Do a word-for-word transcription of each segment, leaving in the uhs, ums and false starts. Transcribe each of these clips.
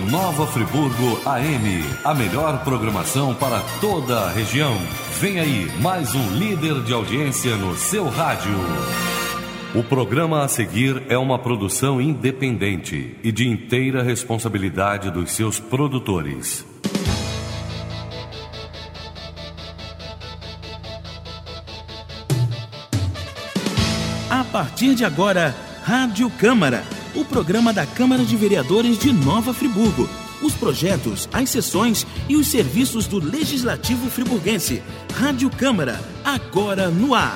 Nova Friburgo A M, a melhor programação para toda a região. Vem aí mais um líder de audiência no seu rádio. O programa a seguir é uma produção independente e de inteira responsabilidade dos seus produtores. A partir de agora, Rádio Câmara, o programa da Câmara de Vereadores de Nova Friburgo. Os projetos, as sessões e os serviços do Legislativo friburguense. Rádio Câmara, agora no ar.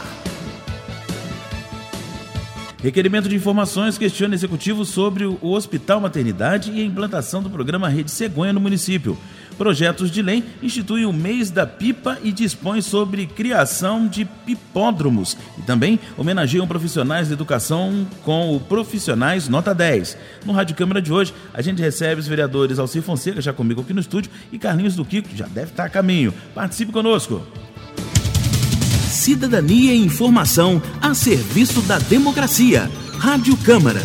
Requerimento de informações questiona o Executivo sobre o Hospital Maternidade e a implantação do programa Rede Cegonha no município. Projetos de lei instituem o mês da pipa e dispõem sobre criação de pipódromos e também homenageiam profissionais de educação com o Profissionais Nota dez. No Rádio Câmara de hoje, a gente recebe os vereadores Alcir Fonseca, já comigo aqui no estúdio, e Carlinhos do Kiko, que já deve estar a caminho. Participe conosco. Cidadania e informação a serviço da democracia. Rádio Câmara.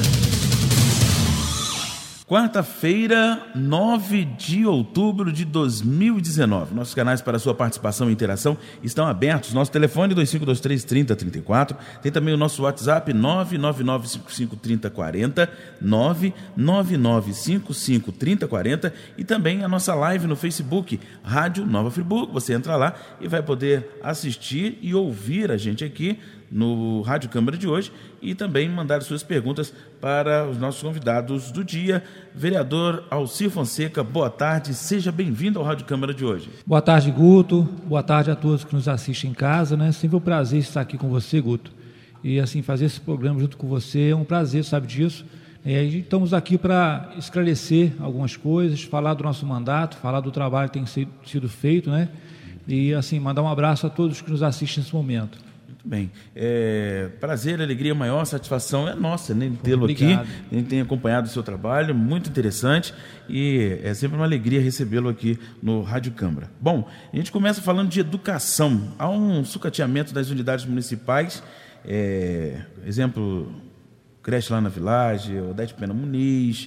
Quarta-feira, nove de outubro de dois mil e dezenove. Nossos canais para sua participação e interação estão abertos. Nosso telefone dois cinco dois três, trinta, trinta e quatro. Tem também o nosso WhatsApp nove nove nove cinco cinco, trinta, quarenta, nove nove nove cinco cinco, trinta, quarenta e também a nossa live no Facebook, Rádio Nova Friburgo. Você entra lá e vai poder assistir e ouvir a gente aqui no Rádio Câmara de hoje e também mandar suas perguntas para os nossos convidados do dia. Vereador Alcir Fonseca, boa tarde, seja bem-vindo ao Rádio Câmara de hoje. Boa tarde, Guto, boa tarde a todos que nos assistem em casa, né? Sempre um prazer estar aqui com você, Guto, e assim, fazer esse programa junto com você é um prazer, sabe disso? É, estamos aqui para esclarecer algumas coisas, falar do nosso mandato, falar do trabalho que tem sido, sido feito, né? E assim, mandar um abraço a todos que nos assistem nesse momento. Muito bem. É, prazer, alegria maior, satisfação é nossa, né, tê-lo aqui. A gente tem acompanhado o seu trabalho, muito interessante, e é sempre uma alegria recebê-lo aqui no Rádio Câmara. Bom, a gente começa falando de educação. Há um sucateamento das unidades municipais, é, exemplo, creche lá na Vilagem, Odete Pena Muniz,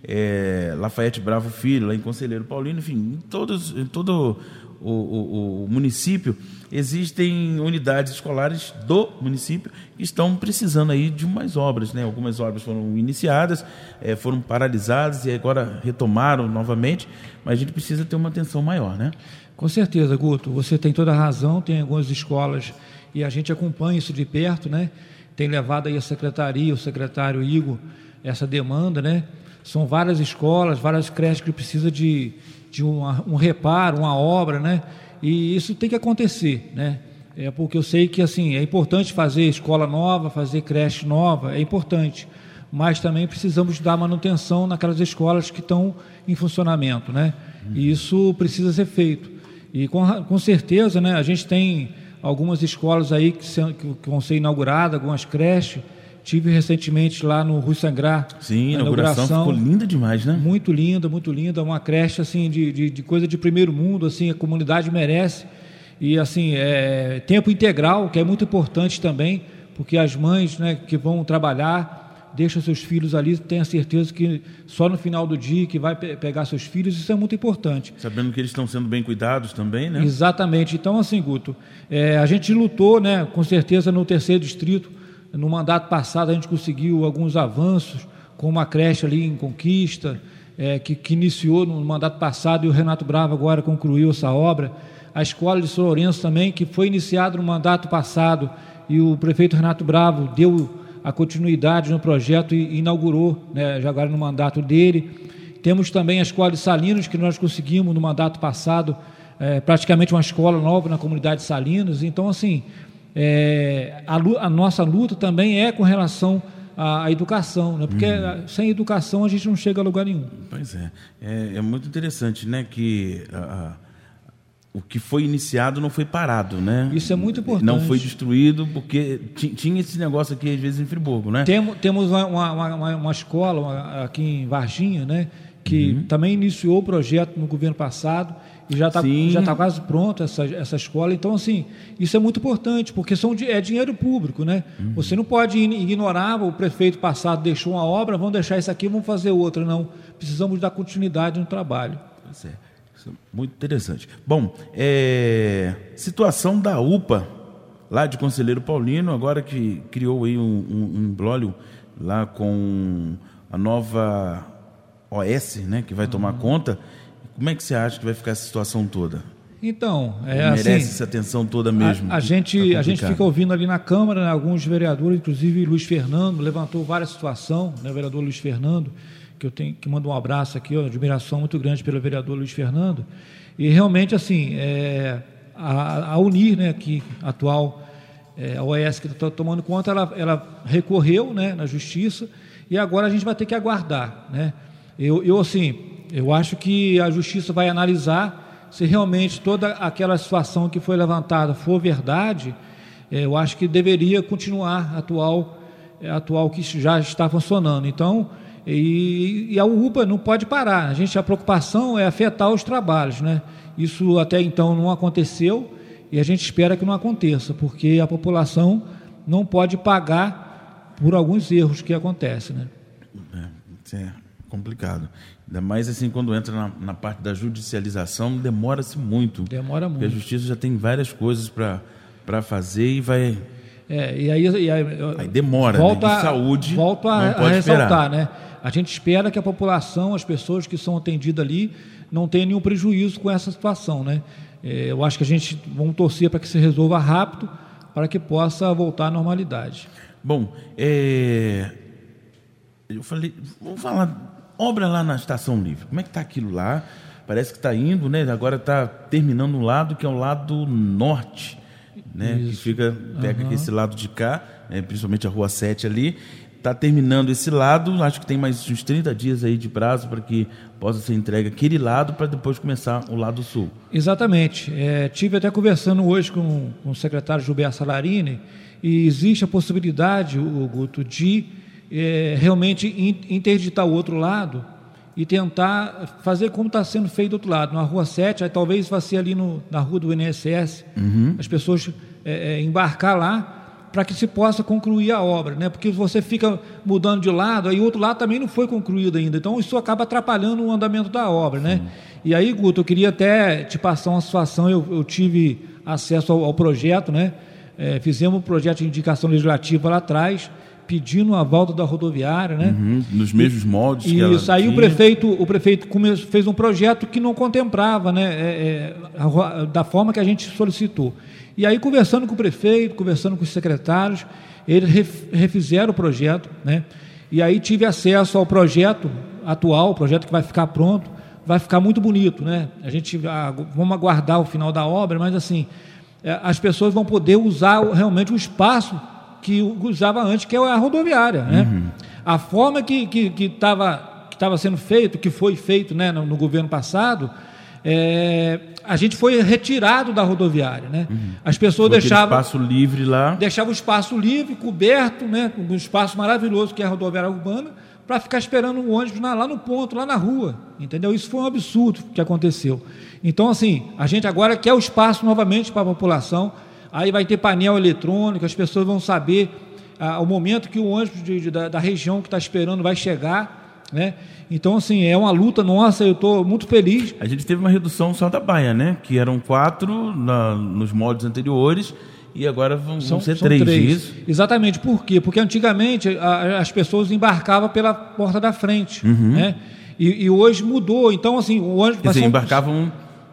é, Lafayette Bravo Filho, lá em Conselheiro Paulino, enfim, em, todos, em todo o, o, o município existem unidades escolares do município que estão precisando aí de umas obras, né? Algumas obras foram iniciadas, é, foram paralisadas e agora retomaram novamente, mas a gente precisa ter uma atenção maior, né? Com certeza, Guto, você tem toda a razão, tem algumas escolas e a gente acompanha isso de perto, né? Tem levado aí a secretaria, o secretário Igor, essa demanda, né? São várias escolas, várias creches que precisam de, de uma, um reparo, uma obra, né? E isso tem que acontecer, né? É porque eu sei que assim, é importante fazer escola nova, fazer creche nova, é importante, mas também precisamos dar manutenção naquelas escolas que estão em funcionamento, né? E isso precisa ser feito. E com, com certeza, né, a gente tem algumas escolas aí que, se, que vão ser inauguradas, algumas creches. Tive recentemente lá no Rui Sangrar. Sim, a inauguração, inauguração ficou linda demais, né? Muito linda, muito linda. Uma creche assim, de, de, de coisa de primeiro mundo, assim, a comunidade merece. E assim, é, tempo integral, que é muito importante também, porque as mães, né, que vão trabalhar, deixam seus filhos ali, tenha certeza que só no final do dia que vai pe- pegar seus filhos, isso é muito importante. Sabendo que eles estão sendo bem cuidados também, né? Exatamente. Então, assim, Guto, é, a gente lutou, né, com certeza no terceiro distrito. No mandato passado a gente conseguiu alguns avanços, com uma creche ali em Conquista, é, que, que iniciou no mandato passado e o Renato Bravo agora concluiu essa obra. A escola de São Lourenço também, que foi iniciada no mandato passado e o prefeito Renato Bravo deu a continuidade no projeto e inaugurou, né, já agora no mandato dele. Temos também a escola de Salinas, que nós conseguimos no mandato passado, é, praticamente uma escola nova na comunidade de Salinas. Então, assim... É, a, a nossa luta também é com relação à, à educação, né? Porque uhum. sem educação a gente não chega a lugar nenhum. Pois é, é, é muito interessante, né, que a, a, o que foi iniciado não foi parado, né? Isso é muito importante. Não foi destruído, porque t- tinha esse negócio aqui às vezes em Friburgo, né? Tem, temos uma, uma, uma, uma escola uma, aqui em Varginha, né, que uhum. também iniciou o projeto no governo passado e já está já tá quase pronto essa, essa escola. Então, assim, isso é muito importante, porque são, é dinheiro público, né? Uhum. Você não pode ignorar, o prefeito passado deixou uma obra, vamos deixar isso aqui, vamos fazer outra. Não, precisamos dar continuidade no trabalho. Isso é muito interessante. Bom, é, situação da U P A, lá de Conselheiro Paulino, agora que criou aí um, um, um embrólio lá com a nova O S, né, que vai tomar uhum. conta. Como é que você acha que vai ficar essa situação toda? Então, é merece assim, essa atenção toda mesmo. A, a, gente, tá a gente fica ouvindo ali na Câmara, né, alguns vereadores, inclusive Luiz Fernando, levantou várias situações, né, o vereador Luiz Fernando, que eu tenho que mando um abraço aqui, uma admiração muito grande pelo vereador Luiz Fernando. E realmente, assim, é, a, a Unir, né, que atual, é, a O S que está tomando conta, ela, ela recorreu, né, na Justiça, e agora a gente vai ter que aguardar, né? Eu, eu assim, eu acho que a Justiça vai analisar se realmente toda aquela situação que foi levantada for verdade. Eu acho que deveria continuar atual, atual que já está funcionando. Então, e, e a U P A não pode parar. A gente, a preocupação é afetar os trabalhos, né? Isso até então não aconteceu e a gente espera que não aconteça, porque a população não pode pagar por alguns erros que acontecem, né? É, isso é complicado. Ainda mais assim, quando entra na, na parte da judicialização, demora-se muito. Demora muito. Porque a Justiça já tem várias coisas para fazer e vai... É, e aí, e aí, aí demora, volta, né? E saúde volto a, não pode a ressaltar, esperar. Né? A gente espera que a população, as pessoas que são atendidas ali, não tenham nenhum prejuízo com essa situação, né? É, eu acho que a gente vamos torcer para que se resolva rápido, para que possa voltar à normalidade. Bom, é... eu falei, vamos falar, obra lá na Estação Livre, como é que está aquilo lá? Parece que está indo, né? Agora está terminando um lado que é o lado norte, né? Que fica, pega uhum. aqui esse lado de cá, né? Principalmente a Rua sete ali, está terminando esse lado, acho que tem mais uns trinta dias aí de prazo para que possa ser entregue aquele lado para depois começar o lado sul. Exatamente, é, tive até conversando hoje com, com o secretário Gilberto Salarini e existe a possibilidade, o Guto, de é, realmente interditar o outro lado e tentar fazer como está sendo feito do outro lado, na Rua sete, aí talvez vá ser ali no, na Rua do I N S S, uhum. as pessoas é, é, embarcar lá para que se possa concluir a obra, né? Porque você fica mudando de lado, aí o outro lado também não foi concluído ainda, então isso acaba atrapalhando o andamento da obra, né? Sim. E aí, Guto, eu queria até te passar uma situação, eu, eu tive acesso ao, ao projeto, né? É, fizemos um projeto de indicação legislativa lá atrás, pedindo a volta da rodoviária, né? Uhum, nos mesmos moldes que ela Isso, aí tinha. o prefeito, o prefeito começou, fez um projeto que não contemplava, né, é, é, a, da forma que a gente solicitou. E aí, conversando com o prefeito, conversando com os secretários, eles refizeram o projeto, né? E aí tive acesso ao projeto atual, o projeto que vai ficar pronto, vai ficar muito bonito, né? A gente, ah, vamos aguardar o final da obra, mas assim, é, as pessoas vão poder usar realmente o espaço que usava antes, que é a rodoviária, né? Uhum. A forma que que que estava que estava sendo feito, que foi feito, né, no, no governo passado, é, a gente foi retirado da rodoviária, né? Uhum. As pessoas foi deixavam espaço livre lá, deixavam o espaço livre, coberto, né, um espaço maravilhoso que é a rodoviária urbana, para ficar esperando o ônibus na, lá no ponto, lá na rua, entendeu? Isso foi um absurdo que aconteceu. Então, assim, a gente agora quer o espaço novamente para a população. Aí vai ter painel eletrônico, as pessoas vão saber ah, o momento que o ônibus de, de, da, da região que está esperando vai chegar, né? Então, assim, é uma luta nossa, eu estou muito feliz. A gente teve uma redução só da baia, né? Que eram quatro na, nos moldes anteriores e agora vão, são, vão ser são três. três. Isso? Exatamente, por quê? Porque antigamente a, as pessoas embarcavam pela porta da frente, uhum. né? E, e hoje mudou, então, assim, o ônibus... Quer dizer, são... embarcavam...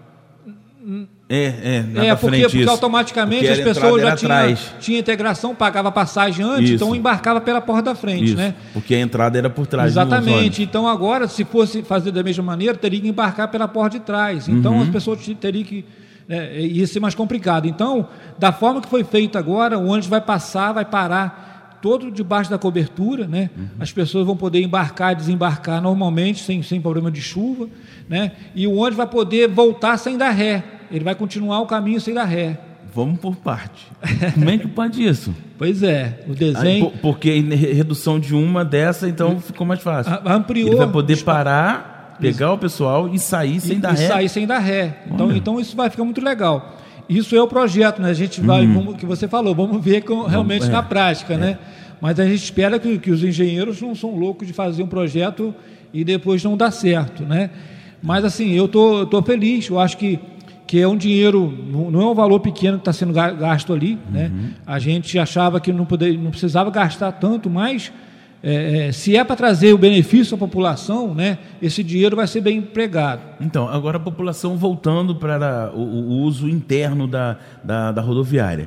É, é, na é porque, frente, porque automaticamente porque as pessoas já tinham tinha integração, pagava passagem antes, isso. Então embarcava pela porta da frente, isso. Né? Porque a entrada era por trás. Exatamente. Então agora, se fosse fazer da mesma maneira, teria que embarcar pela porta de trás. Então uhum. as pessoas teriam que... É, ia ser mais complicado. Então, da forma que foi feito agora, o ônibus vai passar, vai parar todo debaixo da cobertura, né? Uhum. As pessoas vão poder embarcar e desembarcar normalmente, sem, sem problema de chuva, né? E o ônibus vai poder voltar sem dar ré. Ele vai continuar o caminho sem dar ré. Vamos por parte. Como é que pode isso? Pois é, o desenho... Ah, porque redução de uma dessa, então ficou mais fácil. Ampliou... Ele vai poder parar pegar o pessoal e sair sem e, dar e ré. sair sem dar ré. Então, então isso vai ficar muito legal. Isso é o projeto, né? A gente vai, uhum. como que você falou, vamos ver com, realmente é. na prática, é. né? Mas a gente espera que, que os engenheiros não são loucos de fazer um projeto e depois não dar certo, né? Mas assim, eu tô, tô feliz, eu acho que, que é um dinheiro, não é um valor pequeno que está sendo gasto ali, uhum. né? A gente achava que não, poder, não precisava gastar tanto, mas é, se é para trazer o benefício à população, né? Esse dinheiro vai ser bem empregado. Então, agora a população voltando para o, o uso interno da, da, da rodoviária.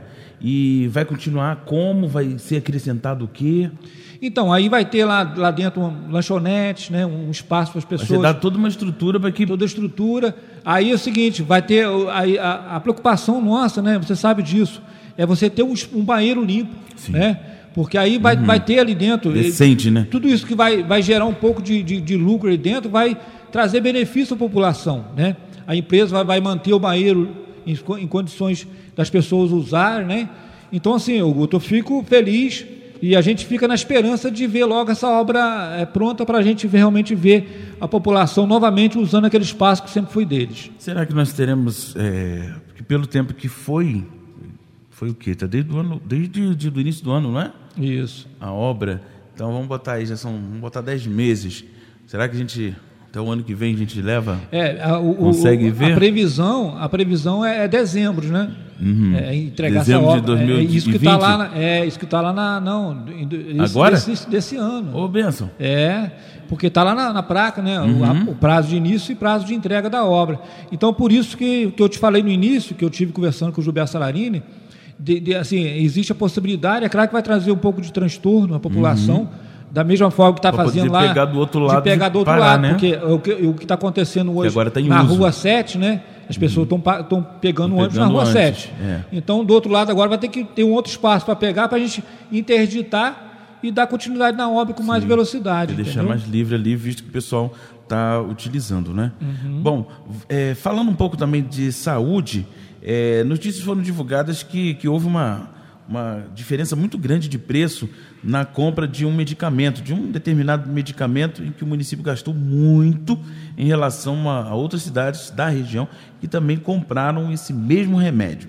E vai continuar como? Vai ser acrescentado o quê? Então, aí vai ter lá, lá dentro um lanchonete, né, um espaço para as pessoas. Vai dar toda uma estrutura para que... Toda a estrutura. Aí é o seguinte, vai ter... A, a, a preocupação nossa, né, você sabe disso, é você ter um, um banheiro limpo, Sim. né? Porque aí vai, uhum. vai ter ali dentro... Decente, né? Tudo isso que vai, vai gerar um pouco de, de, de lucro ali dentro vai trazer benefício à população, né? A empresa vai, vai manter o banheiro em, em condições das pessoas usarem, né? Então, assim, eu, eu fico feliz... E a gente fica na esperança de ver logo essa obra é, pronta para a gente ver, realmente ver a população novamente usando aquele espaço que sempre foi deles. Será que nós teremos, é, porque pelo tempo que foi, foi o quê? Está desde o ano, desde o início do ano, não é? Isso. A obra. Então vamos botar aí, já são, vamos botar dez meses. Será que a gente... Até o ano que vem a gente leva? É, a, o, consegue o, ver? A previsão, a previsão é, é dezembro, né? Uhum. É entregar dezembro essa obra. De dois mil e vinte? É isso que está lá, na, é isso que está lá na não. Isso, Agora? Desse, desse ano. Ô, benção. É, porque está lá na, na placa, né? Uhum. O, a, o prazo de início e prazo de entrega da obra. Então, por isso que, que eu te falei no início, que eu tive conversando com o Gilberto Salarini, de, de, assim, existe a possibilidade, é claro que vai trazer um pouco de transtorno à população. Uhum. Da mesma forma que está fazendo lá, pegar do outro lado, de pegar do outro parar, lado, né? porque o que o está acontecendo hoje agora tá em na uso. Rua sete, né? As pessoas estão uhum. pegando o ônibus na Rua antes, sete. É. Então, do outro lado, agora vai ter que ter um outro espaço para pegar, para a gente interditar e dar continuidade na obra com Sim. mais velocidade. E deixar entendeu? mais livre ali, visto que o pessoal está utilizando, né? Uhum. Bom, é, falando um pouco também de saúde, é, notícias foram divulgadas que, que houve uma, uma diferença muito grande de preço na compra de um medicamento, de um determinado medicamento em que o município gastou muito em relação a, a outras cidades da região que também compraram esse mesmo remédio.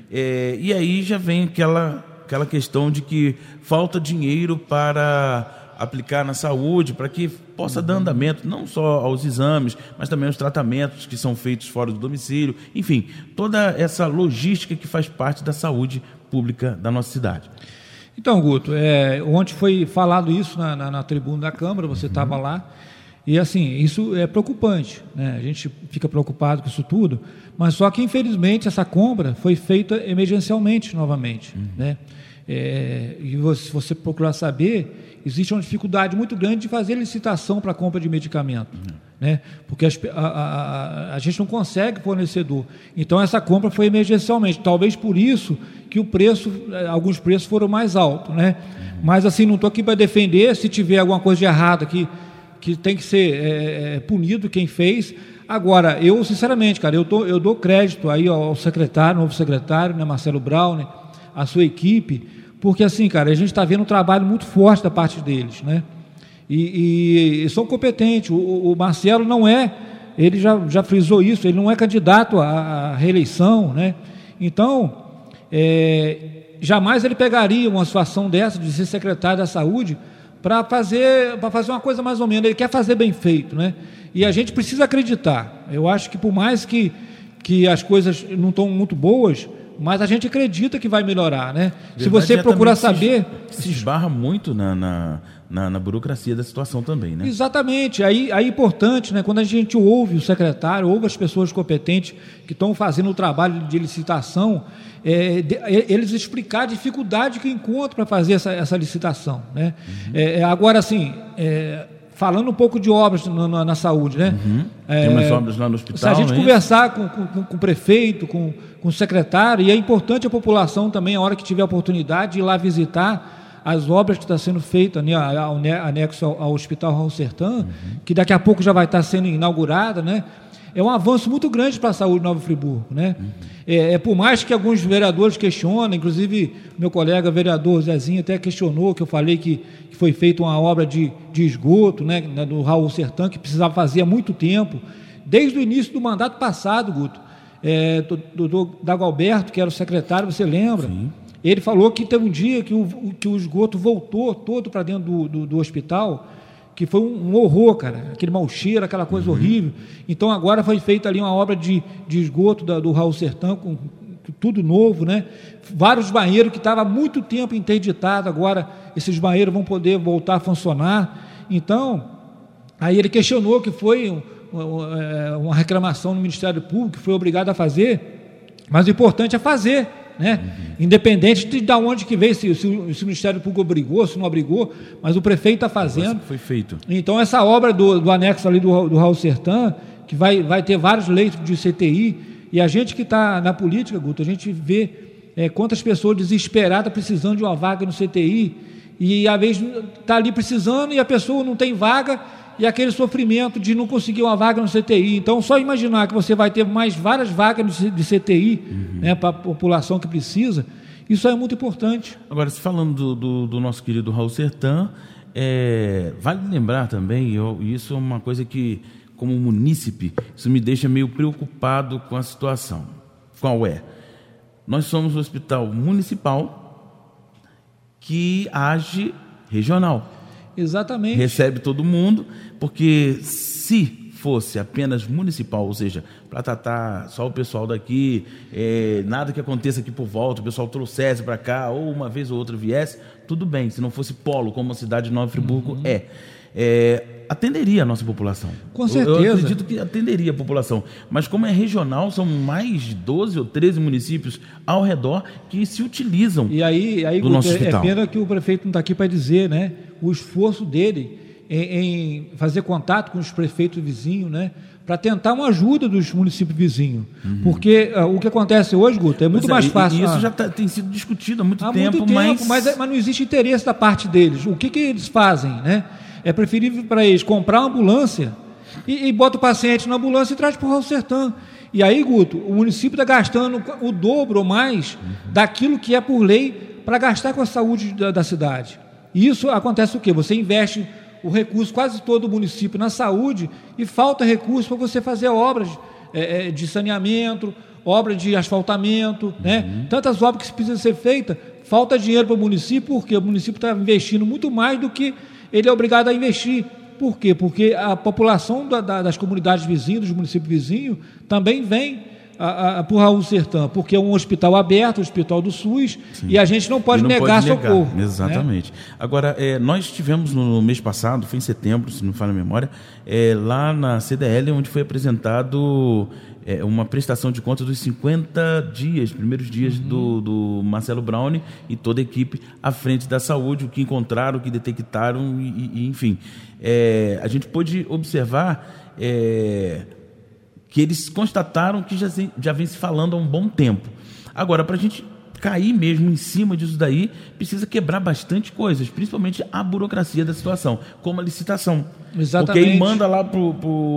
É, e aí já vem aquela, aquela questão de que falta dinheiro para aplicar na saúde, para que possa dar andamento não só aos exames, mas também aos tratamentos que são feitos fora do domicílio, enfim, toda essa logística que faz parte da saúde pública da nossa cidade. Então, Guto, é, ontem foi falado isso na, na, na tribuna da Câmara, você estava uhum. lá, e assim, isso é preocupante, né? A gente fica preocupado com isso tudo, mas só que infelizmente essa compra foi feita emergencialmente novamente, uhum. né? É, e você, se você procurar saber, existe uma dificuldade muito grande de fazer licitação para a compra de medicamento, uhum. né? Porque as, a, a, a gente não consegue fornecedor. Então essa compra foi emergencialmente, talvez por isso que o preço, alguns preços foram mais altos, né? Uhum. Mas assim, não estou aqui para defender, se tiver alguma coisa de errado aqui, que tem que ser é, punido quem fez. Agora, eu sinceramente, cara, eu, tô, eu dou crédito aí ao secretário, novo secretário, né, Marcelo Brown, a sua equipe, porque assim, cara, a gente está vendo um trabalho muito forte da parte deles, né? E, e são competentes. O, o Marcelo não é, ele já, já frisou isso, ele não é candidato à, à reeleição, né? Então, é, jamais ele pegaria uma situação dessa de ser secretário da saúde para fazer, para fazer uma coisa mais ou menos. Ele quer fazer bem feito, né? E a gente precisa acreditar. Eu acho que por mais que, que as coisas não estão muito boas, mas a gente acredita que vai melhorar, né? Verdade, se você procurar saber... Se, se esbarra muito na, na, na, na burocracia da situação também, né? Exatamente. Aí, aí é importante, né? Quando a gente ouve o secretário, ouve as pessoas competentes que estão fazendo o trabalho de licitação, é, de, eles explicar a dificuldade que encontram para fazer essa, essa licitação, né? Uhum. É, agora, assim... É, falando um pouco de obras na, na, na saúde, né? Uhum. É, tem umas obras lá no hospital. Se a gente conversar com, com, com o prefeito, com, com o secretário, e é importante a população também, a hora que tiver a oportunidade, de ir lá visitar as obras que estão sendo feitas, né, anexo ao, ao Hospital Raul Sertã, uhum. que daqui a pouco já vai estar sendo inaugurada, né? é um avanço muito grande para a saúde de Nova Friburgo, né? Uhum. É, é, por mais que alguns vereadores questionem, inclusive meu colega vereador Zezinho até questionou, que eu falei que, que foi feita uma obra de, de esgoto, né, do Raul Sertã, que precisava fazer há muito tempo, desde o início do mandato passado, Guto. É, do doutor Dagoberto, que era o secretário, você lembra? Sim. Ele falou que teve um dia que o, que o esgoto voltou todo para dentro do, do, do hospital, que foi um, um horror, cara, aquele mau cheiro, aquela coisa uhum. horrível. Então agora foi feita ali uma obra de, de esgoto da, do Raul Sertã, com, com tudo novo, né? Vários banheiros que estavam há muito tempo interditados, agora esses banheiros vão poder voltar a funcionar. Então, aí ele questionou que foi um, uma, uma reclamação no Ministério Público, que foi obrigado a fazer, mas o importante é fazer, né? Uhum. Independente de, de onde que veio, se, se, se o Ministério Público obrigou, se não obrigou, mas o prefeito está fazendo. Foi feito. Então essa obra do, do anexo ali do, do Raul Sertã, que vai, vai ter vários leitos de C T I, e a gente que está na política, Guto, a gente vê é, quantas pessoas desesperadas precisando de uma vaga no C T I, e às vezes está ali precisando e a pessoa não tem vaga, e aquele sofrimento de não conseguir uma vaga no C T I. Então, só imaginar que você vai ter mais várias vagas de C T I, uhum. né, para a população que precisa, isso é muito importante. Agora, se falando do, do, do nosso querido Raul Sertã, é, vale lembrar também, eu, isso é uma coisa que, como munícipe, isso me deixa meio preocupado com a situação. Qual é? Nós somos um hospital municipal que age regional. Exatamente. Recebe todo mundo, porque se fosse apenas municipal, ou seja, para tratar só o pessoal daqui, é, nada que aconteça aqui por volta, o pessoal trouxesse para cá, ou uma vez ou outra viesse, tudo bem, se não fosse polo, como a cidade de Nova Friburgo uhum. é, é, atenderia a nossa população. Com certeza. Eu acredito que atenderia a população, mas como é regional, são mais de doze ou treze municípios ao redor que se utilizam e aí, aí, do nosso é, hospital. É pena que o prefeito não está aqui para dizer, né, o esforço dele em, em fazer contato com os prefeitos vizinhos, né, para tentar uma ajuda dos municípios vizinhos. Uhum. Porque uh, o que acontece hoje, Guto, é muito é, mais fácil. E isso ah, já tá, tem sido discutido há muito há tempo, muito tempo mas... Mas, mas não existe interesse da parte deles. O que, que eles fazem, né? É preferível para eles comprar uma ambulância e, e bota o paciente na ambulância e traz para o Raul Sertã. E aí, Guto, o município está gastando o dobro ou mais uhum. daquilo que é por lei para gastar com a saúde da, da cidade. E isso acontece o quê? Você investe o recurso, quase todo o município, na saúde e falta recurso para você fazer obras é, de saneamento, obras de asfaltamento, uhum. né? Tantas obras que precisam ser feitas, falta dinheiro para o município, porque o município está investindo muito mais do que ele é obrigado a investir. Por quê? Porque a população da, da, das comunidades vizinhas, dos municípios vizinhos, também vem para o Raul Sertã, porque é um hospital aberto, o hospital do SUS, sim. e a gente não pode, não negar, pode negar socorro. Exatamente. Né? Agora, é, nós tivemos no mês passado, foi em setembro, se não me falha a memória, é, lá na C D L, onde foi apresentado é, uma prestação de contas dos cinquenta dias, primeiros dias uhum. do, do Marcelo Braune e toda a equipe à frente da saúde, o que encontraram, o que detectaram, e, e enfim. É, a gente pôde observar... É, que eles constataram que já, já vem se falando há um bom tempo. Agora, para a gente cair mesmo em cima disso daí, precisa quebrar bastante coisas, principalmente a burocracia da situação, como a licitação. Exatamente. Porque aí manda lá para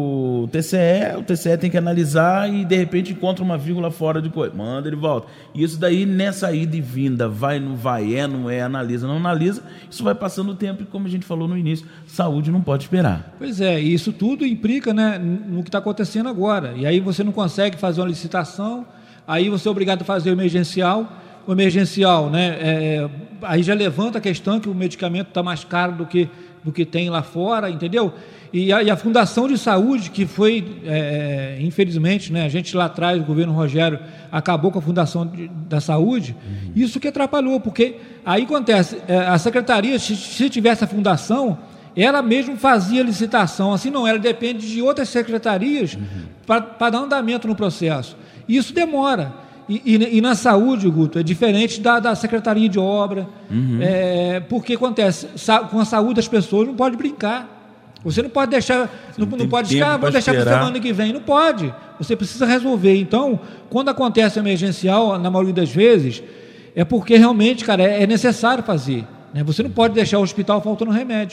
o T C E, o T C E tem que analisar e, de repente, encontra uma vírgula fora de coisa. Manda, ele volta. E isso daí, nessa ida e vinda, vai, não vai, é, não é, analisa, não analisa, isso vai passando o tempo e, como a gente falou no início, saúde não pode esperar. Pois é, e isso tudo implica, né, no que está acontecendo agora. E aí você não consegue fazer uma licitação, aí você é obrigado a fazer o emergencial. O emergencial, né, é, aí já levanta a questão que o medicamento está mais caro do que, do que tem lá fora, entendeu? E a, e a Fundação de Saúde, que foi, é, infelizmente, né, a gente lá atrás, o governo Rogério, acabou com a Fundação de, da Saúde, uhum. isso que atrapalhou, porque aí acontece, é, a Secretaria, se, se tivesse a Fundação, ela mesmo fazia licitação, assim não, ela depende de outras secretarias uhum. para dar andamento no processo. E isso demora. E, e, e na saúde, Guto, é diferente da, da Secretaria de Obra, uhum. é, porque acontece, sa, com a saúde das pessoas não pode brincar. Você não pode deixar, não, não pode dizer, ah, vou deixar para semana que vem. Não pode. Você precisa resolver. Então, quando acontece emergencial, na maioria das vezes, é porque realmente, cara, é, é necessário fazer. Né? Você não pode deixar o hospital faltando remédio.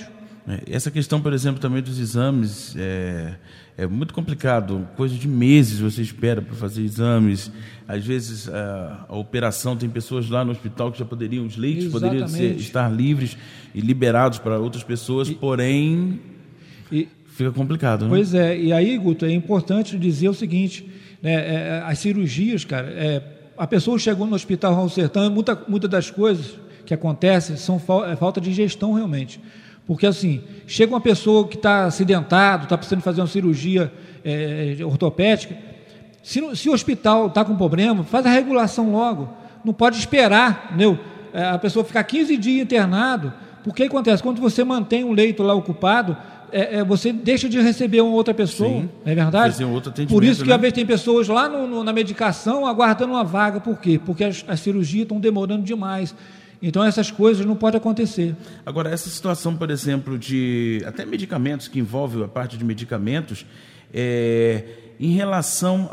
É, essa questão, por exemplo, também dos exames é, é muito complicado. Coisa de meses você espera para fazer exames. Às vezes a, a operação, tem pessoas lá no hospital que já poderiam, os leitos Exatamente. poderiam ser, estar livres e liberados para outras pessoas, e, porém e, fica complicado, né? Pois é, e aí, Guto, é importante dizer o seguinte, né, é, as cirurgias, cara, é, a pessoa chegou no hospital Raul Sertã, muita, muitas das coisas que acontecem são fa- é falta de gestão realmente. Porque, assim, chega uma pessoa que está acidentado, está precisando fazer uma cirurgia é, ortopédica, se, se o hospital está com problema, faz a regulação logo, não pode esperar, entendeu? A pessoa ficar quinze dias internado, porque acontece, quando você mantém um leito lá ocupado, é, é, você deixa de receber uma outra pessoa, Sim, não é verdade? fazer um outro atendimento, por isso que, né? às vezes, tem pessoas lá no, no, na medicação aguardando uma vaga, por quê? Porque as, as cirurgias estão demorando demais. Então, essas coisas não podem acontecer. Agora, essa situação, por exemplo, de até medicamentos, que envolve a parte de medicamentos, é, em relação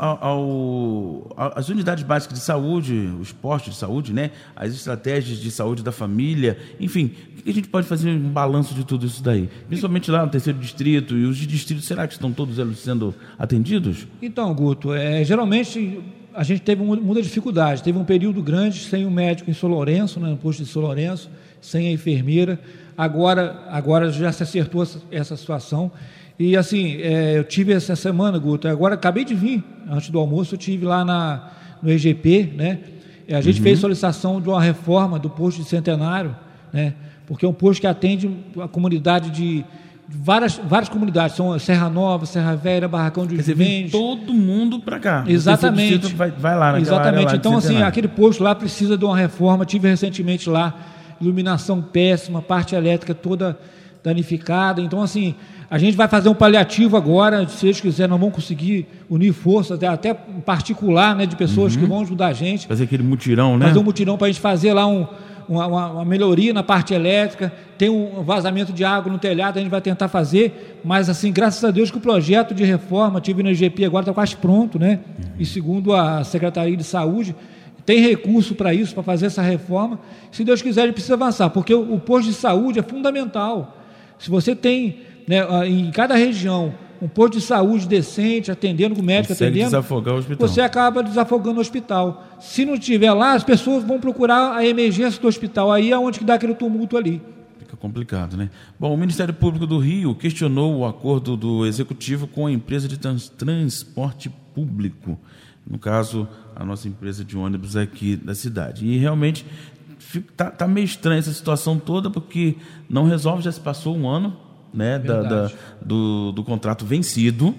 ao, ao, às unidades básicas de saúde, os postos de saúde, né, as estratégias de saúde da família, enfim, o que a gente pode fazer um balanço de tudo isso daí? Principalmente lá no terceiro distrito, e os de distrito, será que estão todos eles sendo atendidos? Então, Guto, é, geralmente... a gente teve muita dificuldade, teve um período grande sem o médico em São Lourenço, né, no posto de São Lourenço, sem a enfermeira, agora, agora já se acertou essa, essa situação, e assim, é, eu tive essa semana, Guto, agora acabei de vir, antes do almoço, eu tive lá na, no E G P, né, a gente uhum. fez solicitação de uma reforma do posto de Centenário, né, porque é um posto que atende a comunidade de Várias, várias comunidades, são Serra Nova, Serra Velha, Barracão de Juventus. Todo mundo para cá. Exatamente. Vai, vai lá naquela Exatamente. área lá então, assim, aquele posto lá precisa de uma reforma. Tive recentemente lá, iluminação péssima, parte elétrica toda danificada. Então, assim, a gente vai fazer um paliativo agora, se eles quiserem, nós vamos conseguir unir forças, até, até particular, né, de pessoas uhum. que vão ajudar a gente. Fazer aquele mutirão, né? Fazer um mutirão para a gente fazer lá um... Uma, uma, uma melhoria na parte elétrica, tem um vazamento de água no telhado, a gente vai tentar fazer, mas assim, graças a Deus que o projeto de reforma, tive no I G P agora, está quase pronto, né? Uhum. E segundo a Secretaria de Saúde, tem recurso para isso, para fazer essa reforma. Se Deus quiser, a gente precisa avançar, porque o, o posto de saúde é fundamental. Se você tem, né, em cada região, um posto de saúde decente, atendendo com o médico, Consegue atendendo, desafogar o hospital. Você acaba desafogando o hospital. Se não tiver lá, as pessoas vão procurar a emergência do hospital. Aí é onde que dá aquele tumulto ali. Fica complicado, né? Bom, o Ministério Público do Rio questionou o acordo do Executivo com a empresa de trans- transporte público. No caso, a nossa empresa de ônibus aqui da cidade. E realmente está tá meio estranha essa situação toda, porque não resolve, já se passou um ano, né, da, da, do, do contrato vencido,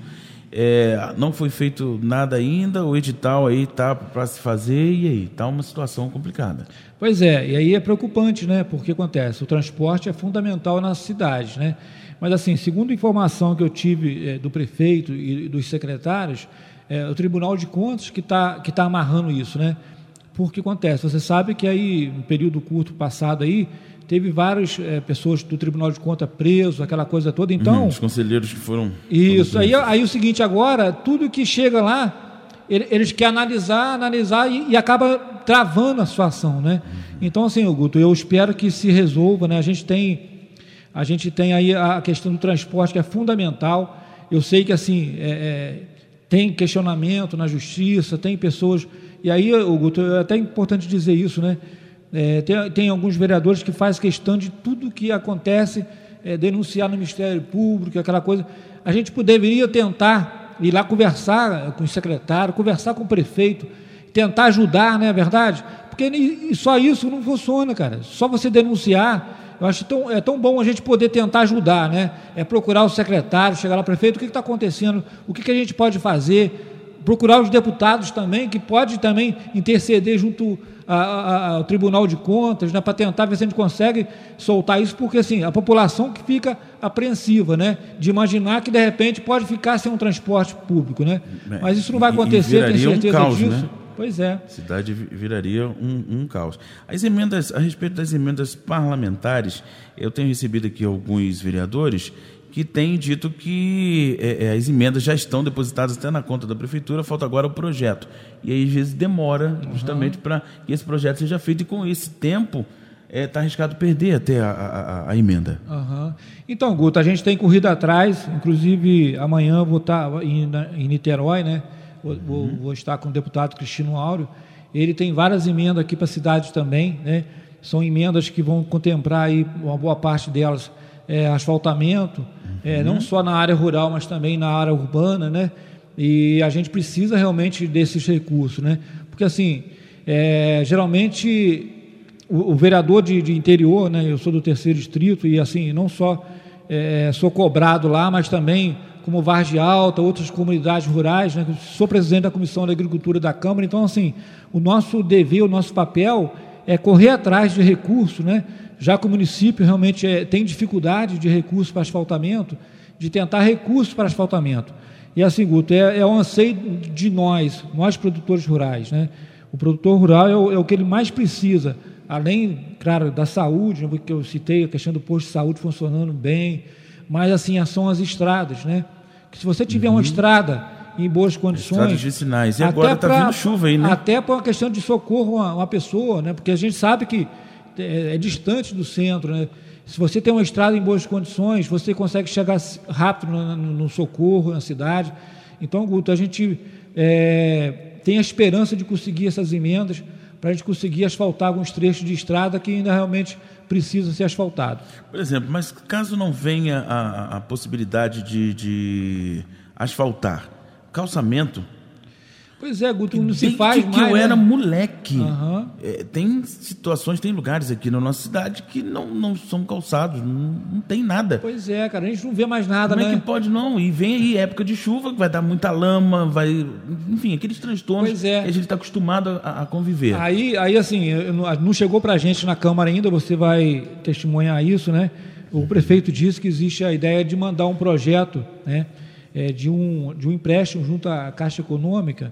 é, não foi feito nada ainda, o edital aí está para se fazer, e aí está uma situação complicada. Pois é, e aí é preocupante, né, porque acontece, o transporte é fundamental nas cidades, né, mas assim, segundo a informação que eu tive é, do prefeito e dos secretários, é o Tribunal de Contas que está que tá amarrando isso, né, porque acontece, você sabe que aí, no período curto passado aí, teve várias é, pessoas do Tribunal de Contas presos, aquela coisa toda, então... Uhum, os conselheiros que foram... Isso, aí, aí o seguinte, agora, tudo que chega lá, ele, eles querem analisar, analisar e, e acaba travando a situação, né? Uhum. Então, assim, Guto, eu espero que se resolva, né? A gente tem, a gente tem aí a questão do transporte, que é fundamental. Eu sei que, assim, é, é, tem questionamento na justiça, tem pessoas... E aí, Guto, é até importante dizer isso, né? É, tem, tem alguns vereadores que fazem questão de tudo que acontece, é, denunciar no Ministério Público, aquela coisa. A gente deveria tentar ir lá conversar com o secretário, conversar com o prefeito, tentar ajudar, não é verdade? Porque só isso não funciona, cara. Só você denunciar, eu acho tão, é tão bom a gente poder tentar ajudar, né? É procurar o secretário, chegar lá, prefeito, o que está acontecendo, o que, que a gente pode fazer, procurar os deputados também, que pode também interceder junto a, a, ao Tribunal de Contas, né, para tentar ver se a gente consegue soltar isso, porque assim, a população que fica apreensiva, né, de imaginar que de repente pode ficar sem um transporte público, né? Mas isso não vai acontecer, tenho certeza um caos, disso. Né? Pois é. A cidade viraria um, um caos. As emendas, a respeito das emendas parlamentares, eu tenho recebido aqui alguns vereadores que têm dito que é, as emendas já estão depositadas até na conta da prefeitura, falta agora o projeto. E aí, às vezes, demora justamente uhum. para que esse projeto seja feito. E com esse tempo, está arriscado perder até a, a, a emenda. Uhum. Então, Guto, a gente tem corrido atrás, inclusive amanhã eu vou estar em, em Niterói, né? Vou, uhum. vou estar com o deputado Cristino Áureo. Ele tem várias emendas aqui para a cidade também, né? São emendas que vão contemplar aí uma boa parte delas, é, asfaltamento, uhum. é, não só na área rural, mas também na área urbana, né? E a gente precisa realmente desses recursos, né? Porque assim, é, geralmente o, o vereador de, de interior, né? Eu sou do terceiro distrito e assim, não só é, sou cobrado lá, mas também como Vargem Alta, outras comunidades rurais, né? Sou presidente da Comissão da Agricultura da Câmara, então assim, o nosso dever, o nosso papel é correr atrás de recursos, né? Já que o município realmente é, tem dificuldade de recursos para asfaltamento, de tentar recursos para asfaltamento. E assim, Guto, é, é um anseio de nós, nós produtores rurais, né? O produtor rural é o, é o que ele mais precisa, além, claro, da saúde, né? Porque eu citei a questão do posto de saúde funcionando bem, mas assim, são as estradas, né? Que se você tiver uhum. uma estrada em boas condições... Estradas vicinais. E agora está vindo chuva aí, né? Até para uma questão de socorro a uma pessoa, né? Porque a gente sabe que é, é distante do centro, né? Se você tem uma estrada em boas condições, você consegue chegar rápido no, no, no socorro, na cidade. Então, Guto, a gente é, tem a esperança de conseguir essas emendas para a gente conseguir asfaltar alguns trechos de estrada que ainda realmente precisam ser asfaltados. Por exemplo, mas caso não venha a, a possibilidade de, de asfaltar, calçamento... Pois é, Guto, não se faz que, mais, que eu né? era moleque. Uhum. É, tem situações, tem lugares aqui na nossa cidade que não, não são calçados, não, não tem nada. Pois é, cara, a gente não vê mais nada, Como né? é que pode não? E vem aí época de chuva, que vai dar muita lama, vai... Enfim, aqueles transtornos pois é. que a gente está acostumado a, a conviver. Aí, aí assim, não chegou para a gente na Câmara ainda, você vai testemunhar isso, né? O prefeito disse que existe a ideia de mandar um projeto, né? É, de, um, de um empréstimo junto à Caixa Econômica,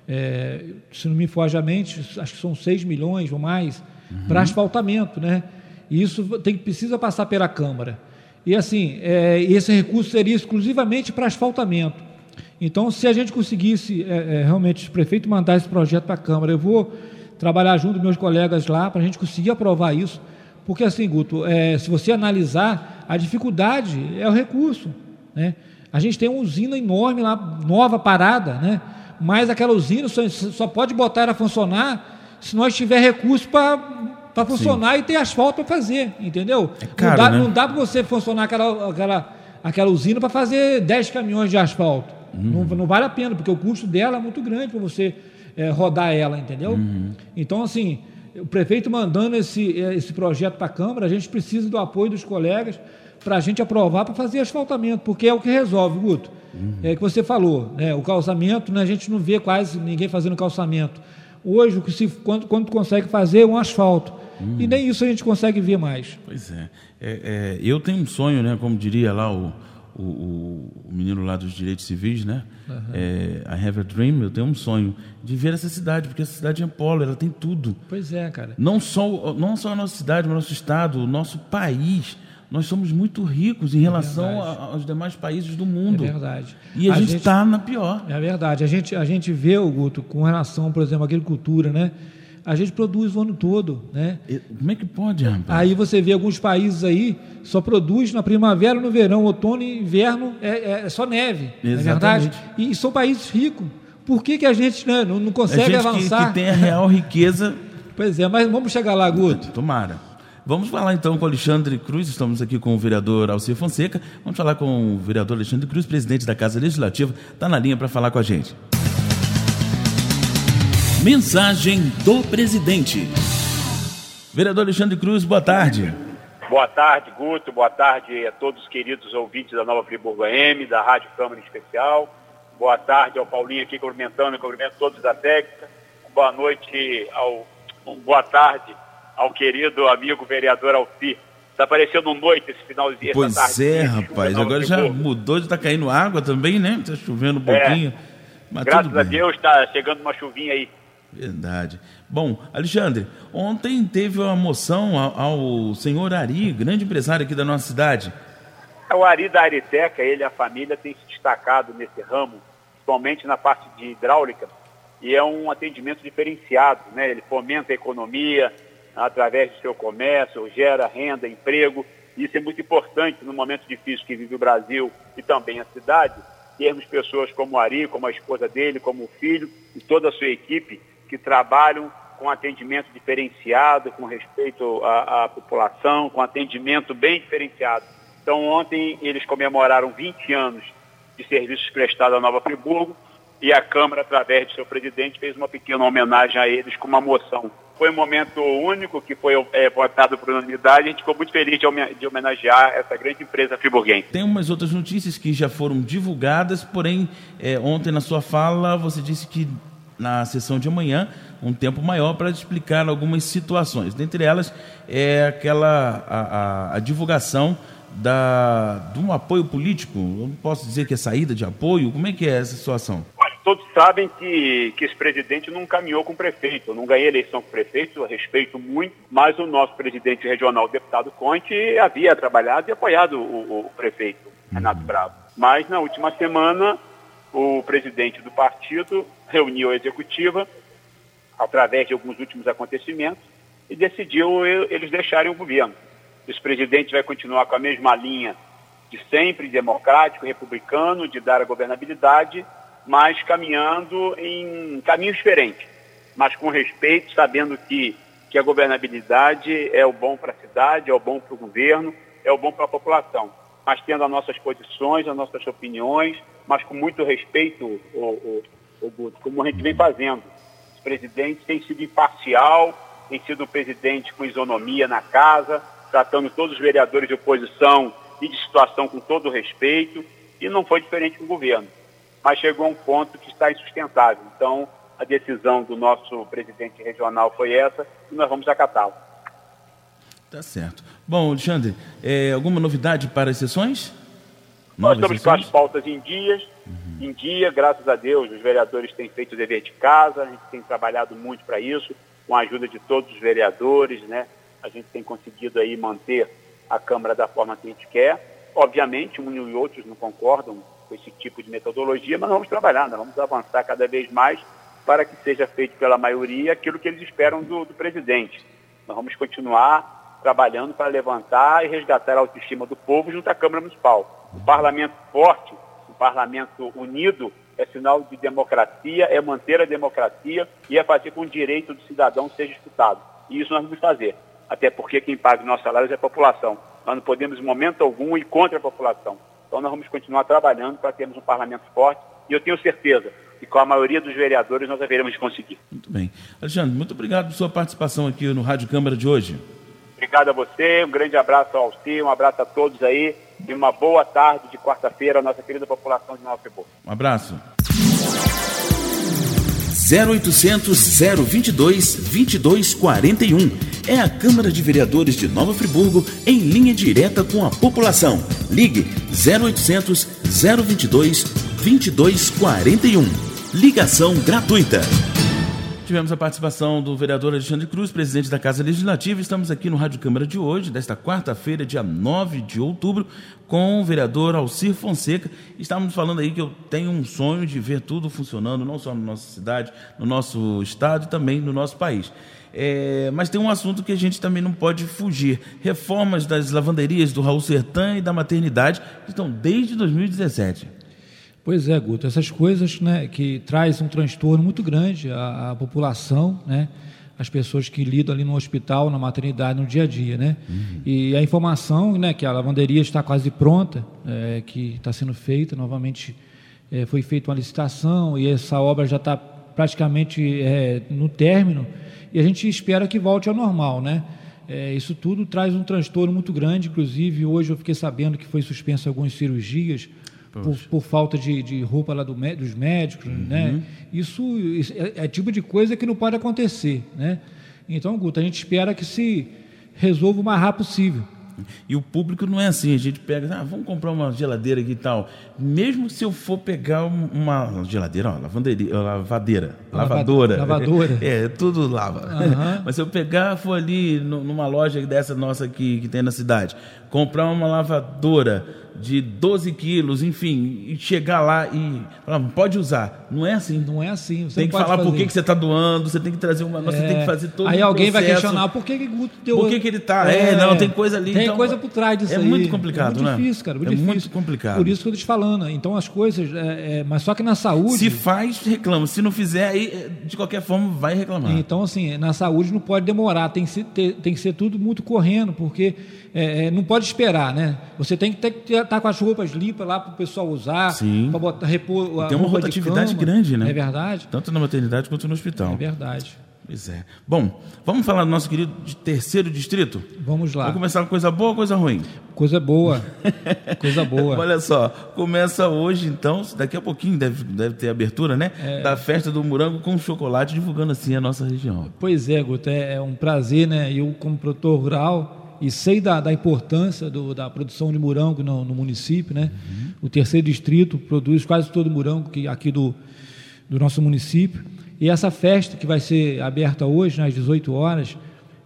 É, se não me foge a mente, acho que são seis milhões ou mais uhum. para asfaltamento, né? E isso tem, precisa passar pela Câmara. E assim, é, esse recurso seria exclusivamente para asfaltamento. Então, se a gente conseguisse é, é, realmente, o prefeito mandar esse projeto para a Câmara, eu vou trabalhar junto com meus colegas lá para a gente conseguir aprovar isso, porque assim, Guto, é, se você analisar, a dificuldade é o recurso, né? A gente tem uma usina enorme lá, nova, parada, né? Mas aquela usina só, só pode botar ela a funcionar se nós tiver recurso para funcionar Sim. e ter asfalto para fazer, entendeu? É caro, não dá, né? não dá para você funcionar aquela, aquela, aquela usina para fazer dez caminhões de asfalto. Uhum. Não, não vale a pena, porque o custo dela é muito grande para você é, rodar ela, entendeu? Uhum. Então, assim, o prefeito mandando esse, esse projeto para a Câmara, a gente precisa do apoio dos colegas para a gente aprovar para fazer asfaltamento, porque é o que resolve, Guto. Uhum. É que você falou, né? O calçamento, né? A gente não vê quase ninguém fazendo calçamento. Hoje, o que se, quando, quando consegue fazer é um asfalto. Uhum. E nem isso a gente consegue ver mais. Pois é. é, é eu tenho um sonho, né? Como diria lá o, o, o menino lá dos direitos civis, né? Uhum. É, I have a dream, eu tenho um sonho de ver essa cidade, porque essa cidade é polo, ela tem tudo. Pois é, cara. Não só, não só a nossa cidade, mas o nosso estado, o nosso país. Nós somos muito ricos em relação é a, aos demais países do mundo. É verdade. E a, a gente está na pior. É verdade. A gente, a gente vê, Guto, com relação, por exemplo, à agricultura, né? A gente produz o ano todo, né? E, como é que pode, rapaz? Aí você vê alguns países aí, só produz na primavera, no verão, outono e inverno, é, é só neve. Exatamente. É verdade? E são países ricos. Por que, que a gente, né, não, não consegue a gente avançar? Que, que tem a real riqueza. Pois é, mas vamos chegar lá, Guto. Tomara. Vamos falar então com o Alexandre Cruz, estamos aqui com o vereador Alcir Fonseca, vamos falar com o vereador Alexandre Cruz, presidente da Casa Legislativa, está na linha para falar com a gente. Mensagem do presidente. Vereador Alexandre Cruz, boa tarde. Boa tarde, Guto, boa tarde a todos os queridos ouvintes da Nova Friburgo A M, da Rádio Câmara em especial, boa tarde ao Paulinho aqui cumprimentando, cumprimento todos da técnica, boa noite, ao, boa tarde ao querido amigo vereador Alcir. Está parecendo um noite esse final de dia. Pois tarde, é, rapaz. Agora já mudou de estar tá caindo água também, né? Está chovendo um pouquinho. É, mas graças a Deus está chegando uma chuvinha aí. Verdade. Bom, Alexandre, ontem teve uma moção ao, ao senhor Ari, grande empresário aqui da nossa cidade. O Ari da Ariteca, ele e a família têm se destacado nesse ramo, principalmente na parte de hidráulica, e é um atendimento diferenciado, né? Ele fomenta a economia, através do seu comércio, gera renda, emprego. Isso é muito importante no momento difícil que vive o Brasil e também a cidade, termos pessoas como o Ari, como a esposa dele, como o filho e toda a sua equipe que trabalham com atendimento diferenciado, com respeito à, à população, com atendimento bem diferenciado. Então, ontem eles comemoraram vinte anos de serviços prestados à Nova Friburgo e a Câmara, através de seu presidente, fez uma pequena homenagem a eles com uma moção. Foi um momento único que foi é, votado por unanimidade. A gente ficou muito feliz de, home- de homenagear essa grande empresa friburguense. Tem umas outras notícias que já foram divulgadas, porém, é, ontem na sua fala você disse que na sessão de amanhã, um tempo maior para explicar algumas situações. Dentre elas, é aquela a, a, a divulgação da, de um apoio político. Eu não posso dizer que é saída de apoio. Como é que é essa situação? Todos sabem que, que esse presidente não caminhou com o prefeito. Eu não ganhei eleição com o prefeito, eu respeito muito, mas o nosso presidente regional, o deputado Conte, havia trabalhado e apoiado o, o prefeito, Renato Bravo. Mas na última semana, o presidente do partido reuniu a executiva, através de alguns últimos acontecimentos, e decidiu eles deixarem o governo. Esse presidente vai continuar com a mesma linha de sempre, democrático, republicano, de dar a governabilidade, mas caminhando em caminhos diferentes, mas com respeito, sabendo que, que a governabilidade é o bom para a cidade, é o bom para o governo, é o bom para a população, mas tendo as nossas posições, as nossas opiniões, mas com muito respeito, o, o, o Guto, como a gente vem fazendo. O presidente tem sido imparcial, tem sido um presidente com isonomia na casa, tratando todos os vereadores de oposição e de situação com todo o respeito, e não foi diferente com o governo. Mas chegou a um ponto que está insustentável. Então, a decisão do nosso presidente regional foi essa e nós vamos acatá-la. Tá certo. Bom, Alexandre, é, alguma novidade para as sessões? Nós estamos com as pautas em dias, uhum. em dia, graças a Deus, os vereadores têm feito o dever de casa, a gente tem trabalhado muito para isso, com a ajuda de todos os vereadores, né? A gente tem conseguido aí manter a Câmara da forma que a gente quer. Obviamente, um e outros não concordam com esse tipo de metodologia, mas nós vamos trabalhar, nós vamos avançar cada vez mais para que seja feito pela maioria aquilo que eles esperam do, do presidente. Nós vamos continuar trabalhando para levantar e resgatar a autoestima do povo junto à Câmara Municipal. O parlamento forte, o parlamento unido, é sinal de democracia, é manter a democracia e é fazer com que o direito do cidadão seja disputado. E isso nós vamos fazer, até porque quem paga os nossos salários é a população. Nós não podemos, em momento algum, ir contra a população. Então nós vamos continuar trabalhando para termos um parlamento forte e eu tenho certeza que com a maioria dos vereadores nós haveremos de conseguir. Muito bem. Alexandre, muito obrigado por sua participação aqui no Rádio Câmara de hoje. Obrigado a você, um grande abraço ao Alci, um abraço a todos aí e uma boa tarde de quarta-feira à nossa querida população de Nova Friburgo. Um abraço. zero oitocentos, zero vinte e dois, vinte e dois quarenta e um. É a Câmara de Vereadores de Nova Friburgo em linha direta com a população. Ligue zero oitocentos, zero vinte e dois, vinte e dois quarenta e um. Ligação gratuita. Tivemos a participação do vereador Alexandre Cruz, presidente da Casa Legislativa. Estamos aqui no Rádio Câmara de hoje, desta quarta-feira, dia nove de outubro, com o vereador Alcir Fonseca. Estávamos falando aí que eu tenho um sonho de ver tudo funcionando, não só na nossa cidade, no nosso estado e também no nosso país. É, mas tem um assunto que a gente também não pode fugir. Reformas das lavanderias do Raul Sertã e da maternidade, que estão desde dois mil e dezessete. Pois é, Guto, essas coisas, né, que trazem um transtorno muito grande à, à população, né, as pessoas que lidam ali no hospital, na maternidade, no dia a dia, né? Uhum. E a informação, né, que a lavanderia está quase pronta, é, que está sendo feita, novamente é, foi feita uma licitação e essa obra já está praticamente é, no término e a gente espera que volte ao normal, né? É, isso tudo traz um transtorno muito grande, inclusive hoje eu fiquei sabendo que foi suspenso algumas cirurgias Por, por falta de, de roupa lá do, dos médicos, uhum. né? Isso, isso é, é tipo de coisa que não pode acontecer, né? Então, Guto, a gente espera que se resolva o mais rápido possível. E o público não é assim, a gente pega, ah, vamos comprar uma geladeira aqui e tal. Mesmo se eu for pegar uma geladeira, ó, lavanderia, lavadeira, lavadora. Lavadora. É, tudo lava. Uhum. Mas se eu pegar, for ali numa loja dessa nossa aqui, que tem na cidade, comprar uma lavadora, de doze quilos, enfim, e chegar lá e falar, pode usar. Não é assim. Não é assim. Você tem que falar fazer. Por que, que você está doando, você tem que trazer uma... É. Você tem que fazer todo aí um alguém processo. Vai questionar por que, que Guto deu... Por que, que ele está... É, é, não, tem coisa ali. Tem então, coisa por trás disso é aí. Muito complicado, é muito né? difícil, cara. Muito é difícil. muito complicado. Por isso que eu estou te falando. Então as coisas... É, é, mas só que na saúde... Se faz, reclama. Se não fizer, aí de qualquer forma vai reclamar. Então, assim, na saúde não pode demorar. Tem que ser, ter, tem que ser tudo muito correndo, porque é, não pode esperar, né? Você tem que estar com as roupas limpas lá para o pessoal usar, para botar repor a tem uma roupa rotatividade de cama, grande, né? É verdade. Tanto na maternidade quanto no hospital. É verdade. Pois é. Bom, vamos falar do nosso querido de terceiro distrito? Vamos lá. Vamos começar com coisa boa ou coisa ruim? Coisa boa. Coisa boa. Olha só, começa hoje, então, daqui a pouquinho deve, deve ter abertura, né? É... Da festa do morango com chocolate, divulgando assim a nossa região. Pois é, Guto, é, é um prazer, né? Eu, como produtor rural, e sei da, da importância do, da produção de morango no, no município, né? Uhum. O terceiro distrito produz quase todo o morango que, aqui do, do nosso município. E essa festa que vai ser aberta hoje, às dezoito horas,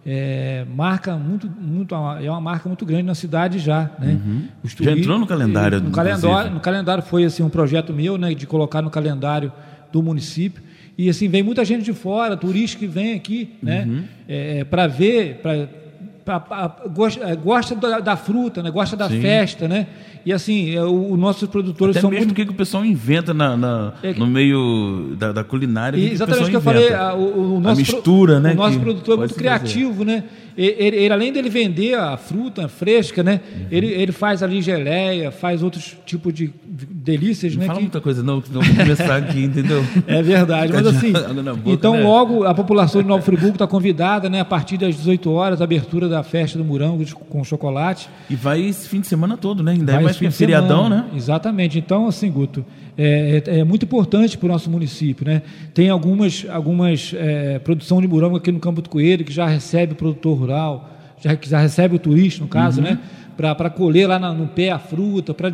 é, marca muito, muito, é uma marca muito grande na cidade já. Né? Uhum. Já entrou no calendário? No calendário, no calendário foi assim, um projeto meu, né, de colocar no calendário do município. E assim, vem muita gente de fora, turista que vem aqui, né, uhum. é, para ver, para... Pra, pra, gosta, gosta da, da fruta, né? Gosta da Sim. festa, né? E assim, o, o nossos produtores Até são mesmo muito... que o pessoal inventa na, na, é que... no meio da, da culinária. E, exatamente o que eu falei, a, o, o nosso, a mistura, pro, né? O nosso produtor é muito criativo, fazer. né? Ele, ele, além dele vender a fruta fresca, né? Uhum. Ele, ele faz ali geleia, faz outros tipos de delícias, não né? Não fala que... muita coisa não, que não vou começar aqui, entendeu? É verdade, mas assim, boca, então né? logo a população de Nova Friburgo está convidada, né? A partir das dezoito horas, a abertura da festa do morango com chocolate. E vai esse fim de semana todo, né? Ainda vai é mais que é feriadão, né? Exatamente. Então, assim, Guto, é, é, é muito importante para o nosso município, né? Tem algumas, algumas é, produção de morango aqui no Campo do Coelho, que já recebe o produtor rural, já, que já recebe o turista, no caso, uhum. né? Para colher lá na, no pé a fruta, para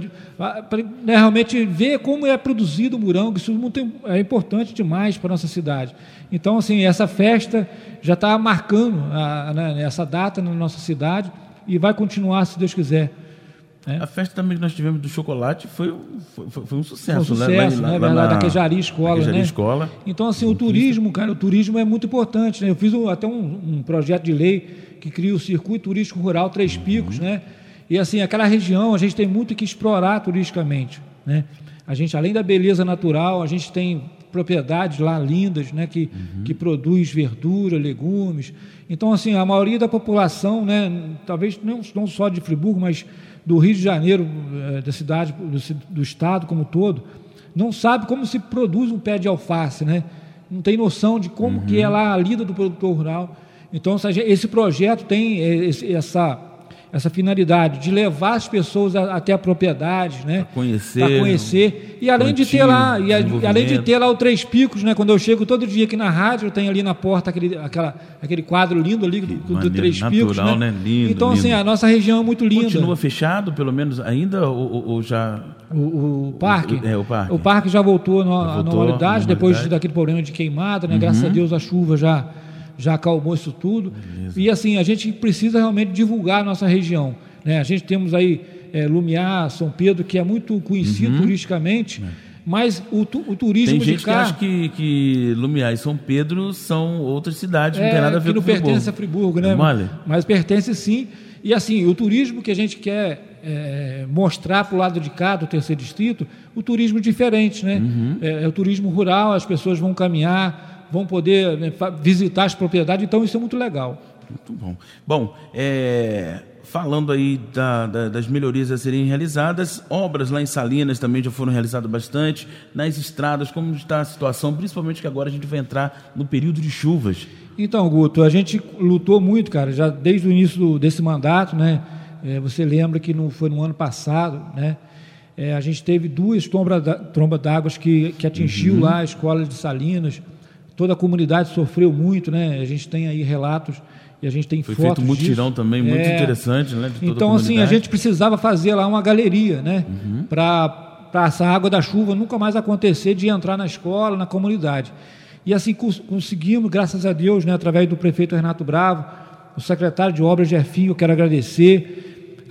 né, realmente ver como é produzido o morango. Isso muito, é importante demais para a nossa cidade. Então, assim, essa festa já está marcando a, a, né, essa data na nossa cidade e vai continuar, se Deus quiser. É. A festa também que nós tivemos do chocolate foi, foi, foi um sucesso. Foi um sucesso, lá, né? Lá, lá na, na, da Queijaria Escola, Queijaria né? Escola. Então, assim, o turismo, cara, o turismo é muito importante, né? Eu fiz um, até um, um projeto de lei que cria o Circuito Turístico Rural Três Picos, uhum. né? E, assim, aquela região a gente tem muito que explorar turisticamente, né? A gente, além da beleza natural, a gente tem propriedades lá lindas, né? Que, uhum. que produz verdura, legumes. Então, assim, a maioria da população, né? Talvez não, não só de Friburgo, mas do Rio de Janeiro, da cidade, do, do estado como um todo, não sabe como se produz um pé de alface, né? Não tem noção de como uhum. que é lá a lida do produtor rural. Então, esse projeto tem esse, essa, essa finalidade de levar as pessoas a, até a propriedade, né? Para conhecer. Para conhecer. E além de ter lá, e além de ter lá o Três Picos, né? Quando eu chego todo dia aqui na rádio, eu tenho ali na porta aquele, aquela, aquele quadro lindo ali do, do Três Picos, natural, né? né? Lindo, então, lindo. assim, a nossa região é muito linda. Continua fechado, pelo menos ainda, ou, ou já... O, o parque? O, é, o parque. O parque já voltou à normalidade, normalidade, depois daquele problema de queimada, né? Uhum. Graças a Deus a chuva já, já acalmou isso tudo. Beleza. E assim, a gente precisa realmente divulgar a nossa região, né? A gente temos aí é, Lumiar, São Pedro, que é muito conhecido uhum. turisticamente, é. mas o, tu, o turismo tem gente de cá... que acha que, que Lumiar e São Pedro são outras cidades, é, não tem nada a ver que com não Friburgo. pertence a Friburgo, né? Mole. Mas pertence sim. E assim, o turismo que a gente quer é, mostrar para o lado de cá, do terceiro distrito, o turismo diferente, né? Uhum. É, é o turismo rural, as pessoas vão caminhar, vão poder, né, visitar as propriedades, então isso é muito legal. Muito bom. Bom, é... falando aí da, da, das melhorias a serem realizadas, obras lá em Salinas também já foram realizadas bastante, nas estradas, como está a situação, principalmente que agora a gente vai entrar no período de chuvas. Então, Guto, a gente lutou muito, cara, já desde o início do, desse mandato, né? É, você lembra que no, foi no ano passado, né? É, a gente teve duas trombas tromba d'água que, que atingiu uhum. lá a escola de Salinas, toda a comunidade sofreu muito, né? A gente tem aí relatos e a gente tem Foi fotos feito um mutirão disso. Também muito é, interessante, né? De toda então, a assim, a gente precisava fazer lá uma galeria, né? Uhum. Para essa água da chuva nunca mais acontecer de entrar na escola, na comunidade. E assim cons- conseguimos, graças a Deus, né? Através do prefeito Renato Bravo, o secretário de obras Jefinho, eu quero agradecer,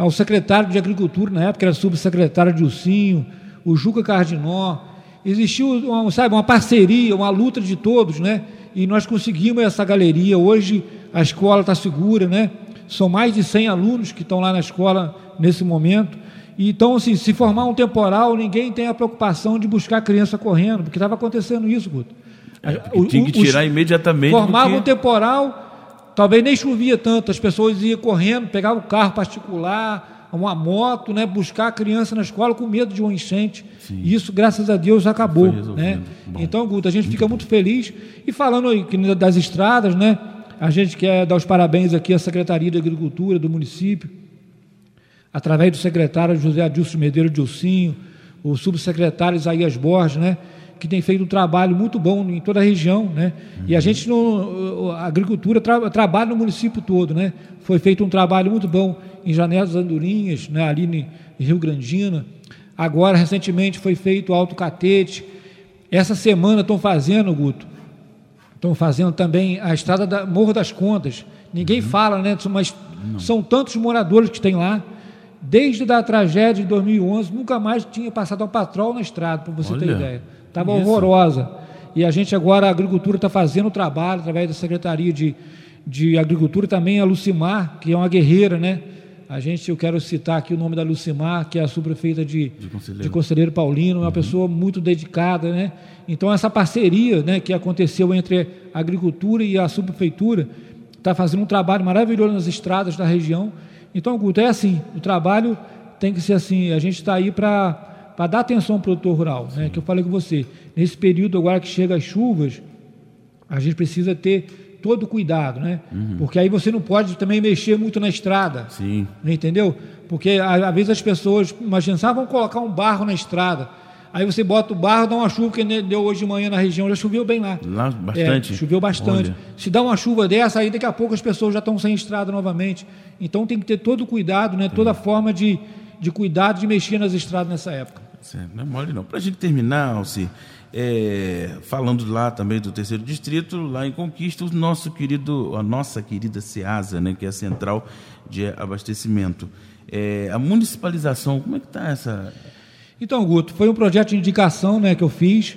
ao secretário de Agricultura, na época era subsecretário Dilcinho, o Juca Cardinó. Existiu, uma, sabe, uma parceria, uma luta de todos, né? E nós conseguimos essa galeria. Hoje a escola está segura, né? São mais de cem alunos que estão lá na escola nesse momento. E, então, assim, se formar um temporal, ninguém tem a preocupação de buscar a criança correndo, porque estava acontecendo isso, Guto. É, tinha que tirar imediatamente. Formava porque... um temporal, talvez nem chovia tanto, as pessoas iam correndo, pegavam o carro particular, uma moto, né, buscar a criança na escola com medo de uma enchente. Sim. E isso, graças a Deus, acabou. Né? Então, Guto, a gente fica muito feliz. E falando aí das estradas, né, a gente quer dar os parabéns aqui à Secretaria de Agricultura do município, através do secretário José Adilson Medeiros Dilcinho, o subsecretário Isaías Borges, né, que tem feito um trabalho muito bom em toda a região, né? Uhum. E a gente, no, a agricultura tra, trabalha no município todo, né? Foi feito um trabalho muito bom em Janela das Andorinhas, né, ali em Rio Grandina. Agora, recentemente, foi feito o Alto Catete. Essa semana estão fazendo, Guto, estão fazendo também a estrada da Morro das Contas. Ninguém uhum. fala, né? Mas Não. são tantos moradores que tem lá. Desde a tragédia de dois mil e onze, nunca mais tinha passado um patrol na estrada, para você Olha, ter ideia. Estava horrorosa. E a gente agora, a agricultura está fazendo o trabalho, através da Secretaria de, de Agricultura, também a Lucimar, que é uma guerreira, né? A gente, eu quero citar aqui o nome da Lucimar, que é a subprefeita de, de, Conselheiro. de Conselheiro Paulino, uma uhum. pessoa muito dedicada, né? Então, essa parceria, né, que aconteceu entre a agricultura e a subprefeitura está fazendo um trabalho maravilhoso nas estradas da região. Então, Guto, é assim, o trabalho tem que ser assim, a gente está aí para para dar atenção ao produtor rural, né, que eu falei com você, nesse período agora que chega as chuvas, a gente precisa ter todo o cuidado, né, uhum. porque aí você não pode também mexer muito na estrada, Sim. entendeu? Porque às vezes as pessoas, imagina, ah, vão colocar um barro na estrada, aí você bota o barro, dá uma chuva, que deu hoje de manhã na região, já choveu bem lá. Lá bastante? É, choveu bastante. Olha. Se dá uma chuva dessa, aí daqui a pouco as pessoas já estão sem estrada novamente. Então tem que ter todo o cuidado, né? Toda a forma de, de cuidado de mexer nas estradas nessa época. Certo, não é mole não. Para a gente terminar, Alci, é, falando lá também do terceiro distrito, lá em Conquista, o nosso querido, a nossa querida SEASA, né, que é a Central de Abastecimento. É, a municipalização, como é que está essa... Então, Guto, foi um projeto de indicação, né, que eu fiz.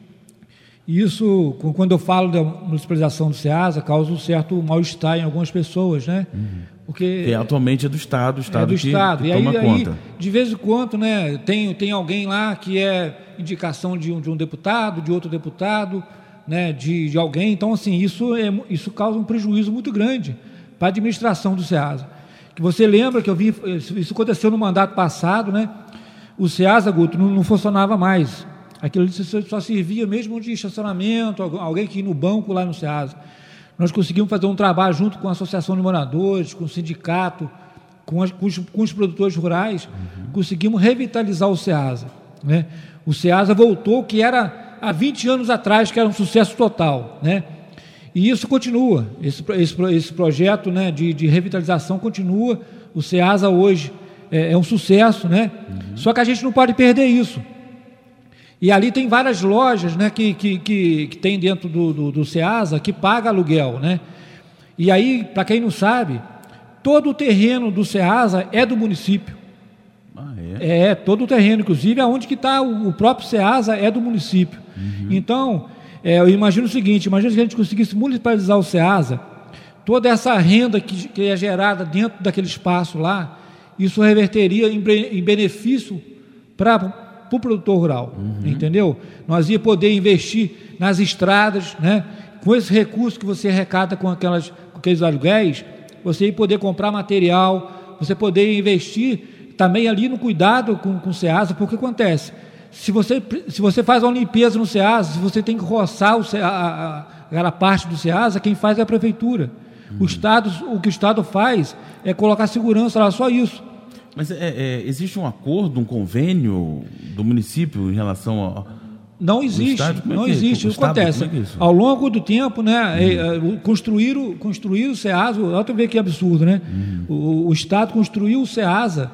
E isso, quando eu falo da municipalização do SEASA, causa um certo mal-estar em algumas pessoas, né? Uhum. Porque que atualmente é do Estado, o Estado é do que, Estado. que e toma aí, conta. Aí, de vez em quando, né, tem, tem alguém lá que é indicação de um, de um deputado, de outro deputado, né, de, de alguém. Então, assim, isso, é, isso causa um prejuízo muito grande para a administração do SEASA. Que você lembra que eu vi, isso aconteceu no mandato passado, né? O SEASA, Guto, não, não funcionava mais. Aquilo só servia mesmo de estacionamento, alguém que ia no banco lá no SEASA. Nós conseguimos fazer um trabalho junto com a Associação de Moradores, com o sindicato, com, as, com, os, com os produtores rurais, uhum. conseguimos revitalizar o SEASA. Né? O SEASA voltou, que era há vinte anos atrás, que era um sucesso total. Né? E isso continua, esse, esse, esse projeto, né, de, de revitalização continua. O SEASA hoje é, é um sucesso, né? Uhum. Só que a gente não pode perder isso. E ali tem várias lojas, né, que, que, que, que tem dentro do, do, do SEASA que paga aluguel, né? E aí, para quem não sabe, todo o terreno do SEASA é do município. Ah, é? É, todo o terreno, inclusive, aonde que está o, o próprio SEASA é do município. Uhum. Então, é, eu imagino o seguinte, imagina se a gente conseguisse municipalizar o SEASA, toda essa renda que, que é gerada dentro daquele espaço lá, isso reverteria em, em benefício para o pro produtor rural, uhum. entendeu? Nós ia poder investir nas estradas, né? Com esse recurso que você arrecada com, aquelas, com aqueles aluguéis, você ia poder comprar material, você poder investir também ali no cuidado com, com o SEASA, porque acontece, se você, se você faz uma limpeza no SEASA, se você tem que roçar o SEASA, a, a, aquela parte do SEASA, quem faz é a prefeitura. Uhum. O, Estado, o que o Estado faz é colocar segurança lá, só isso. Mas é, é, existe um acordo, um convênio do município em relação ao... Não existe, não é existe. O que acontece? É que é Ao longo do tempo, né, uhum. construíram, construíram o SEASA, olha tu ver que absurdo, né? Uhum. O, o Estado construiu o SEASA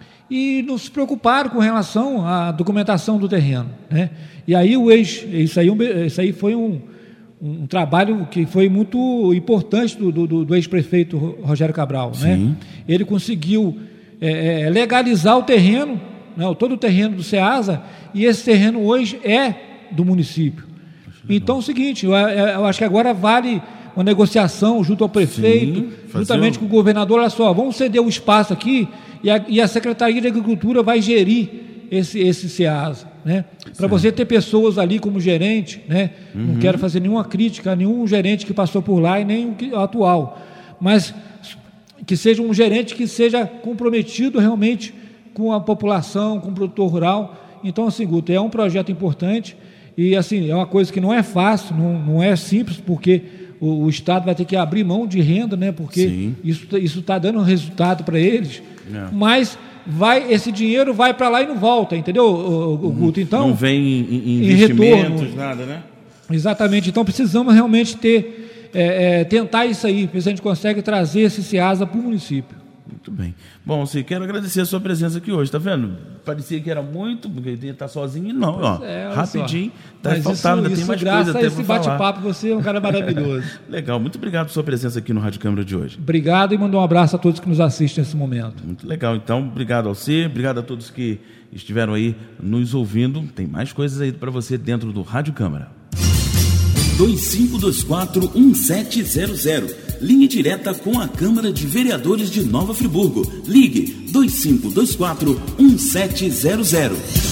e não se preocuparam com relação à documentação do terreno, né? E aí o ex, isso aí, isso aí foi um, um trabalho que foi muito importante do, do, do ex-prefeito Rogério Cabral, né? Ele conseguiu é, é, legalizar o terreno, né, todo o terreno do SEASA, e esse terreno hoje é do município. Então é o seguinte, eu, eu acho que agora vale uma negociação junto ao prefeito, Sim, juntamente o... com o governador. Olha só, vamos ceder o espaço aqui e a, e a Secretaria de Agricultura vai gerir esse, esse SEASA, né? Para você ter pessoas ali como gerente, né? Uhum. Não quero fazer nenhuma crítica a nenhum gerente que passou por lá e nem o atual, mas que seja um gerente que seja comprometido realmente com a população, com o produtor rural. Então, assim, Guto, é um projeto importante e, assim, é uma coisa que não é fácil, não, não é simples, porque o, o Estado vai ter que abrir mão de renda, né? Porque Sim. isso isso está dando um resultado para eles, é. mas vai, esse dinheiro vai para lá e não volta, entendeu, o, o Guto? Então, não vem em, em investimentos, retorno, nada, né? Exatamente. Então, precisamos realmente ter, é, é, tentar isso aí, ver se a gente consegue trazer esse SEASA para o município. Muito bem. Bom, sim, quero agradecer a sua presença aqui hoje, tá vendo? Parecia que era muito, porque ele está sozinho, não, ó, é, rapidinho, está faltando, ainda tem mais coisa até para falar. Esse bate-papo, você é um cara maravilhoso. Legal, muito obrigado por sua presença aqui no Rádio Câmara de hoje. Obrigado e mando um abraço a todos que nos assistem nesse momento. Muito legal, então, obrigado ao você, obrigado a todos que estiveram aí nos ouvindo. Tem mais coisas aí para você dentro do Rádio Câmara. dois cinco dois quatro, um sete zero zero. Linha direta com a Câmara de Vereadores de Nova Friburgo. Ligue dois cinco dois quatro, um sete zero zero.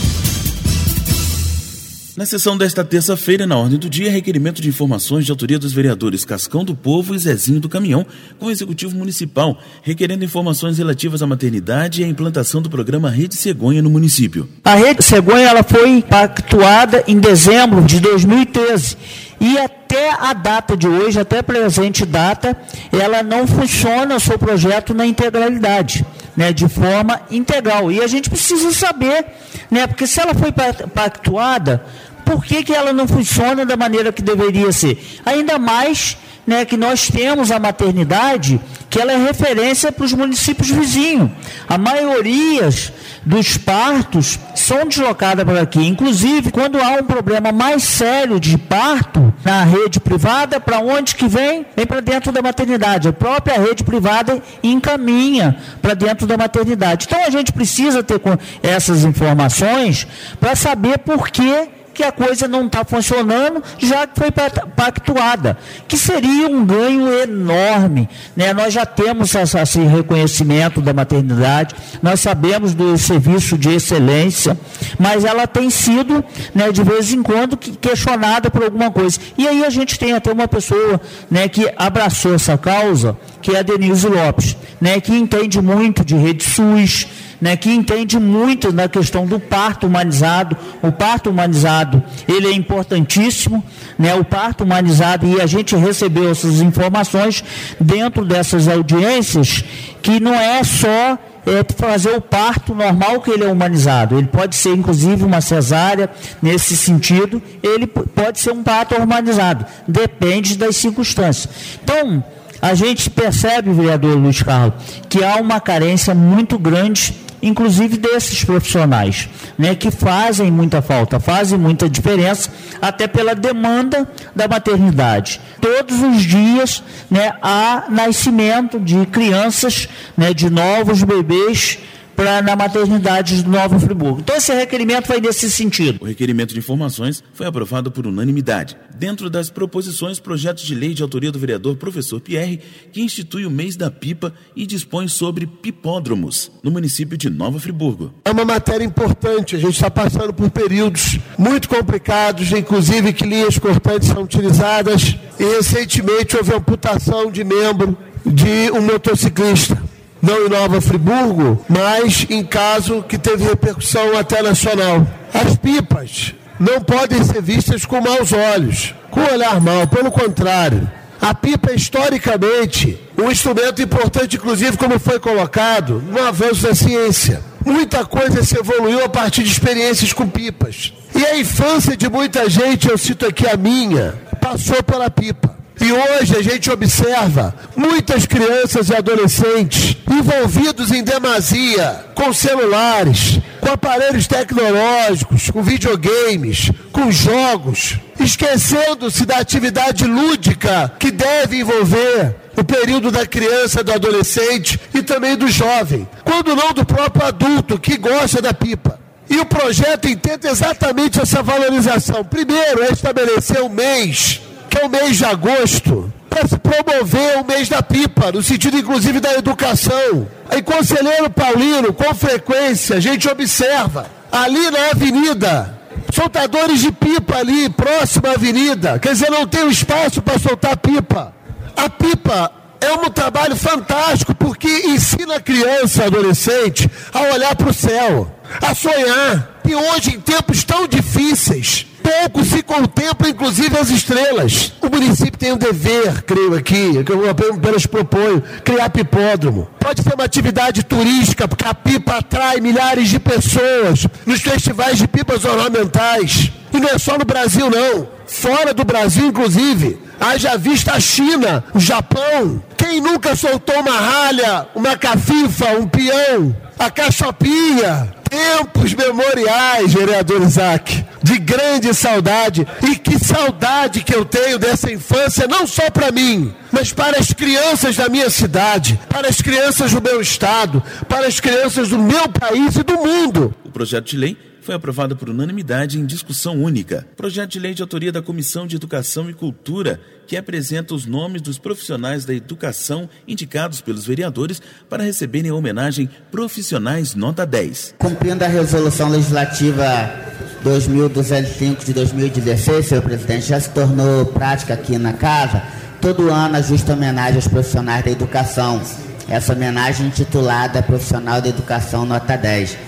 Na sessão desta terça-feira, na ordem do dia, requerimento de informações de autoria dos vereadores Cascão do Povo e Zezinho do Caminhão, com o Executivo Municipal, requerendo informações relativas à maternidade e à implantação do programa Rede Cegonha no município. A Rede Cegonha ela foi pactuada em dezembro de dois mil e treze. E até a data de hoje, até a presente data, ela não funciona o seu projeto na integralidade, né, de forma integral. E a gente precisa saber, né, porque se ela foi pactuada, por que que ela não funciona da maneira que deveria ser? Ainda mais, né, que nós temos a maternidade, que ela é referência para os municípios vizinhos. A maioria dos partos são deslocadas para aqui. Inclusive, quando há um problema mais sério de parto na rede privada, para onde que vem? Vem para dentro da maternidade. A própria rede privada encaminha para dentro da maternidade. Então, a gente precisa ter essas informações para saber por que que a coisa não está funcionando, já que foi pactuada, que seria um ganho enorme, né? Nós já temos essa, esse reconhecimento da maternidade, nós sabemos do serviço de excelência, mas ela tem sido, né, de vez em quando questionada por alguma coisa. E aí a gente tem até uma pessoa, né, que abraçou essa causa, que é a Denise Lopes, né, que entende muito de rede SUS, né, que entende muito na questão do parto humanizado. O parto humanizado, ele é importantíssimo, né, o parto humanizado, e a gente recebeu essas informações dentro dessas audiências, que não é só é, fazer o parto normal que ele é humanizado, ele pode ser inclusive uma cesárea, nesse sentido, ele pode ser um parto humanizado, depende das circunstâncias. Então, a gente percebe, vereador Luiz Carlos, que há uma carência muito grande, inclusive desses profissionais, né, que fazem muita falta, fazem muita diferença, até pela demanda da maternidade. Todos os dias, né, há nascimento de crianças, né, de novos bebês, Pra, na maternidade de Nova Friburgo. Então, esse requerimento vai nesse sentido. O requerimento de informações foi aprovado por unanimidade. Dentro das proposições, projetos de lei de autoria do vereador Professor Pierre, que institui o mês da pipa e dispõe sobre pipódromos no município de Nova Friburgo. É uma matéria importante, a gente está passando por períodos muito complicados, inclusive que linhas cortantes são utilizadas, e recentemente houve amputação de membro de um motociclista. Não em Nova Friburgo, mas em caso que teve repercussão até nacional. As pipas não podem ser vistas com maus olhos, com olhar mal, pelo contrário. A pipa é historicamente um instrumento importante, inclusive como foi colocado, no avanço da ciência. Muita coisa se evoluiu a partir de experiências com pipas. E a infância de muita gente, eu cito aqui a minha, passou pela pipa. E hoje a gente observa muitas crianças e adolescentes envolvidos em demasia com celulares, com aparelhos tecnológicos, com videogames, com jogos, esquecendo-se da atividade lúdica que deve envolver o período da criança, do adolescente e também do jovem, quando não do próprio adulto que gosta da pipa. E o projeto intenta exatamente essa valorização. Primeiro é estabelecer um mês, que é o mês de agosto, para se promover o mês da pipa, no sentido inclusive da educação. Em Conselheiro Paulino, com frequência, a gente observa ali na avenida, soltadores de pipa ali, próxima à avenida. Quer dizer, não tem um espaço para soltar pipa. A pipa é um trabalho fantástico, porque ensina a criança, adolescente, a olhar para o céu, a sonhar. E hoje, em tempos tão difíceis, pouco se contempla, inclusive, as estrelas. O município tem um dever, creio aqui, que eu apenas proponho, criar pipódromo. Pode ser uma atividade turística, porque a pipa atrai milhares de pessoas nos festivais de pipas ornamentais. E não é só no Brasil, não. Fora do Brasil, inclusive. Haja vista a China, o Japão. Quem nunca soltou uma ralha, uma cafifa, um peão, a cachopinha? Tempos memoriais, vereador Isaac, de grande saudade. E que saudade que eu tenho dessa infância, não só para mim, mas para as crianças da minha cidade, para as crianças do meu estado, para as crianças do meu país e do mundo. O projeto de lei foi aprovado por unanimidade em discussão única. Projeto de lei de autoria da Comissão de Educação e Cultura, que apresenta os nomes dos profissionais da educação indicados pelos vereadores para receberem a homenagem Profissionais Nota dez. Cumprindo a Resolução Legislativa dois mil duzentos e cinco de dois mil e dezesseis, senhor presidente, já se tornou prática aqui na casa, todo ano a justa homenagem aos profissionais da educação. Essa homenagem intitulada Profissional da Educação Nota dez.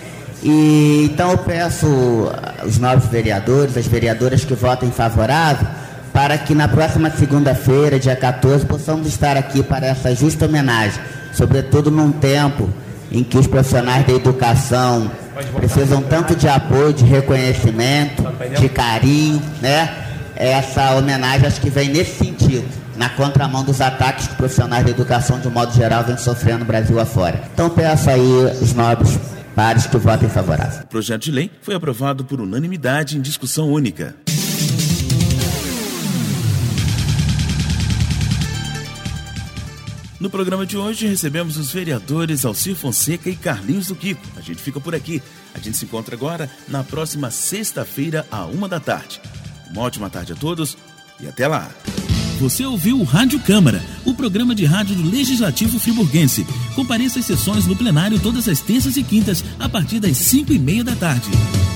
E então eu peço aos novos vereadores, as vereadoras que votem favorável, para que na próxima segunda-feira, dia quatorze, possamos estar aqui para essa justa homenagem, sobretudo num tempo em que os profissionais da educação precisam tanto de apoio, de reconhecimento, de carinho, né? Essa homenagem acho que vem nesse sentido, na contramão dos ataques que os profissionais da educação, de um modo geral, vêm sofrendo no Brasil afora. Então peço aí os nobres pares que votem favorável. O projeto de lei foi aprovado por unanimidade em discussão única. No programa de hoje recebemos os vereadores Alcir Fonseca e Carlinhos do Kiko. A gente fica por aqui. A gente se encontra agora na próxima sexta-feira, à uma da tarde. Uma ótima tarde a todos e até lá. Você ouviu o Rádio Câmara, o programa de rádio do Legislativo Friburguense. Compareça às sessões no plenário todas as terças e quintas, a partir das cinco e meia da tarde.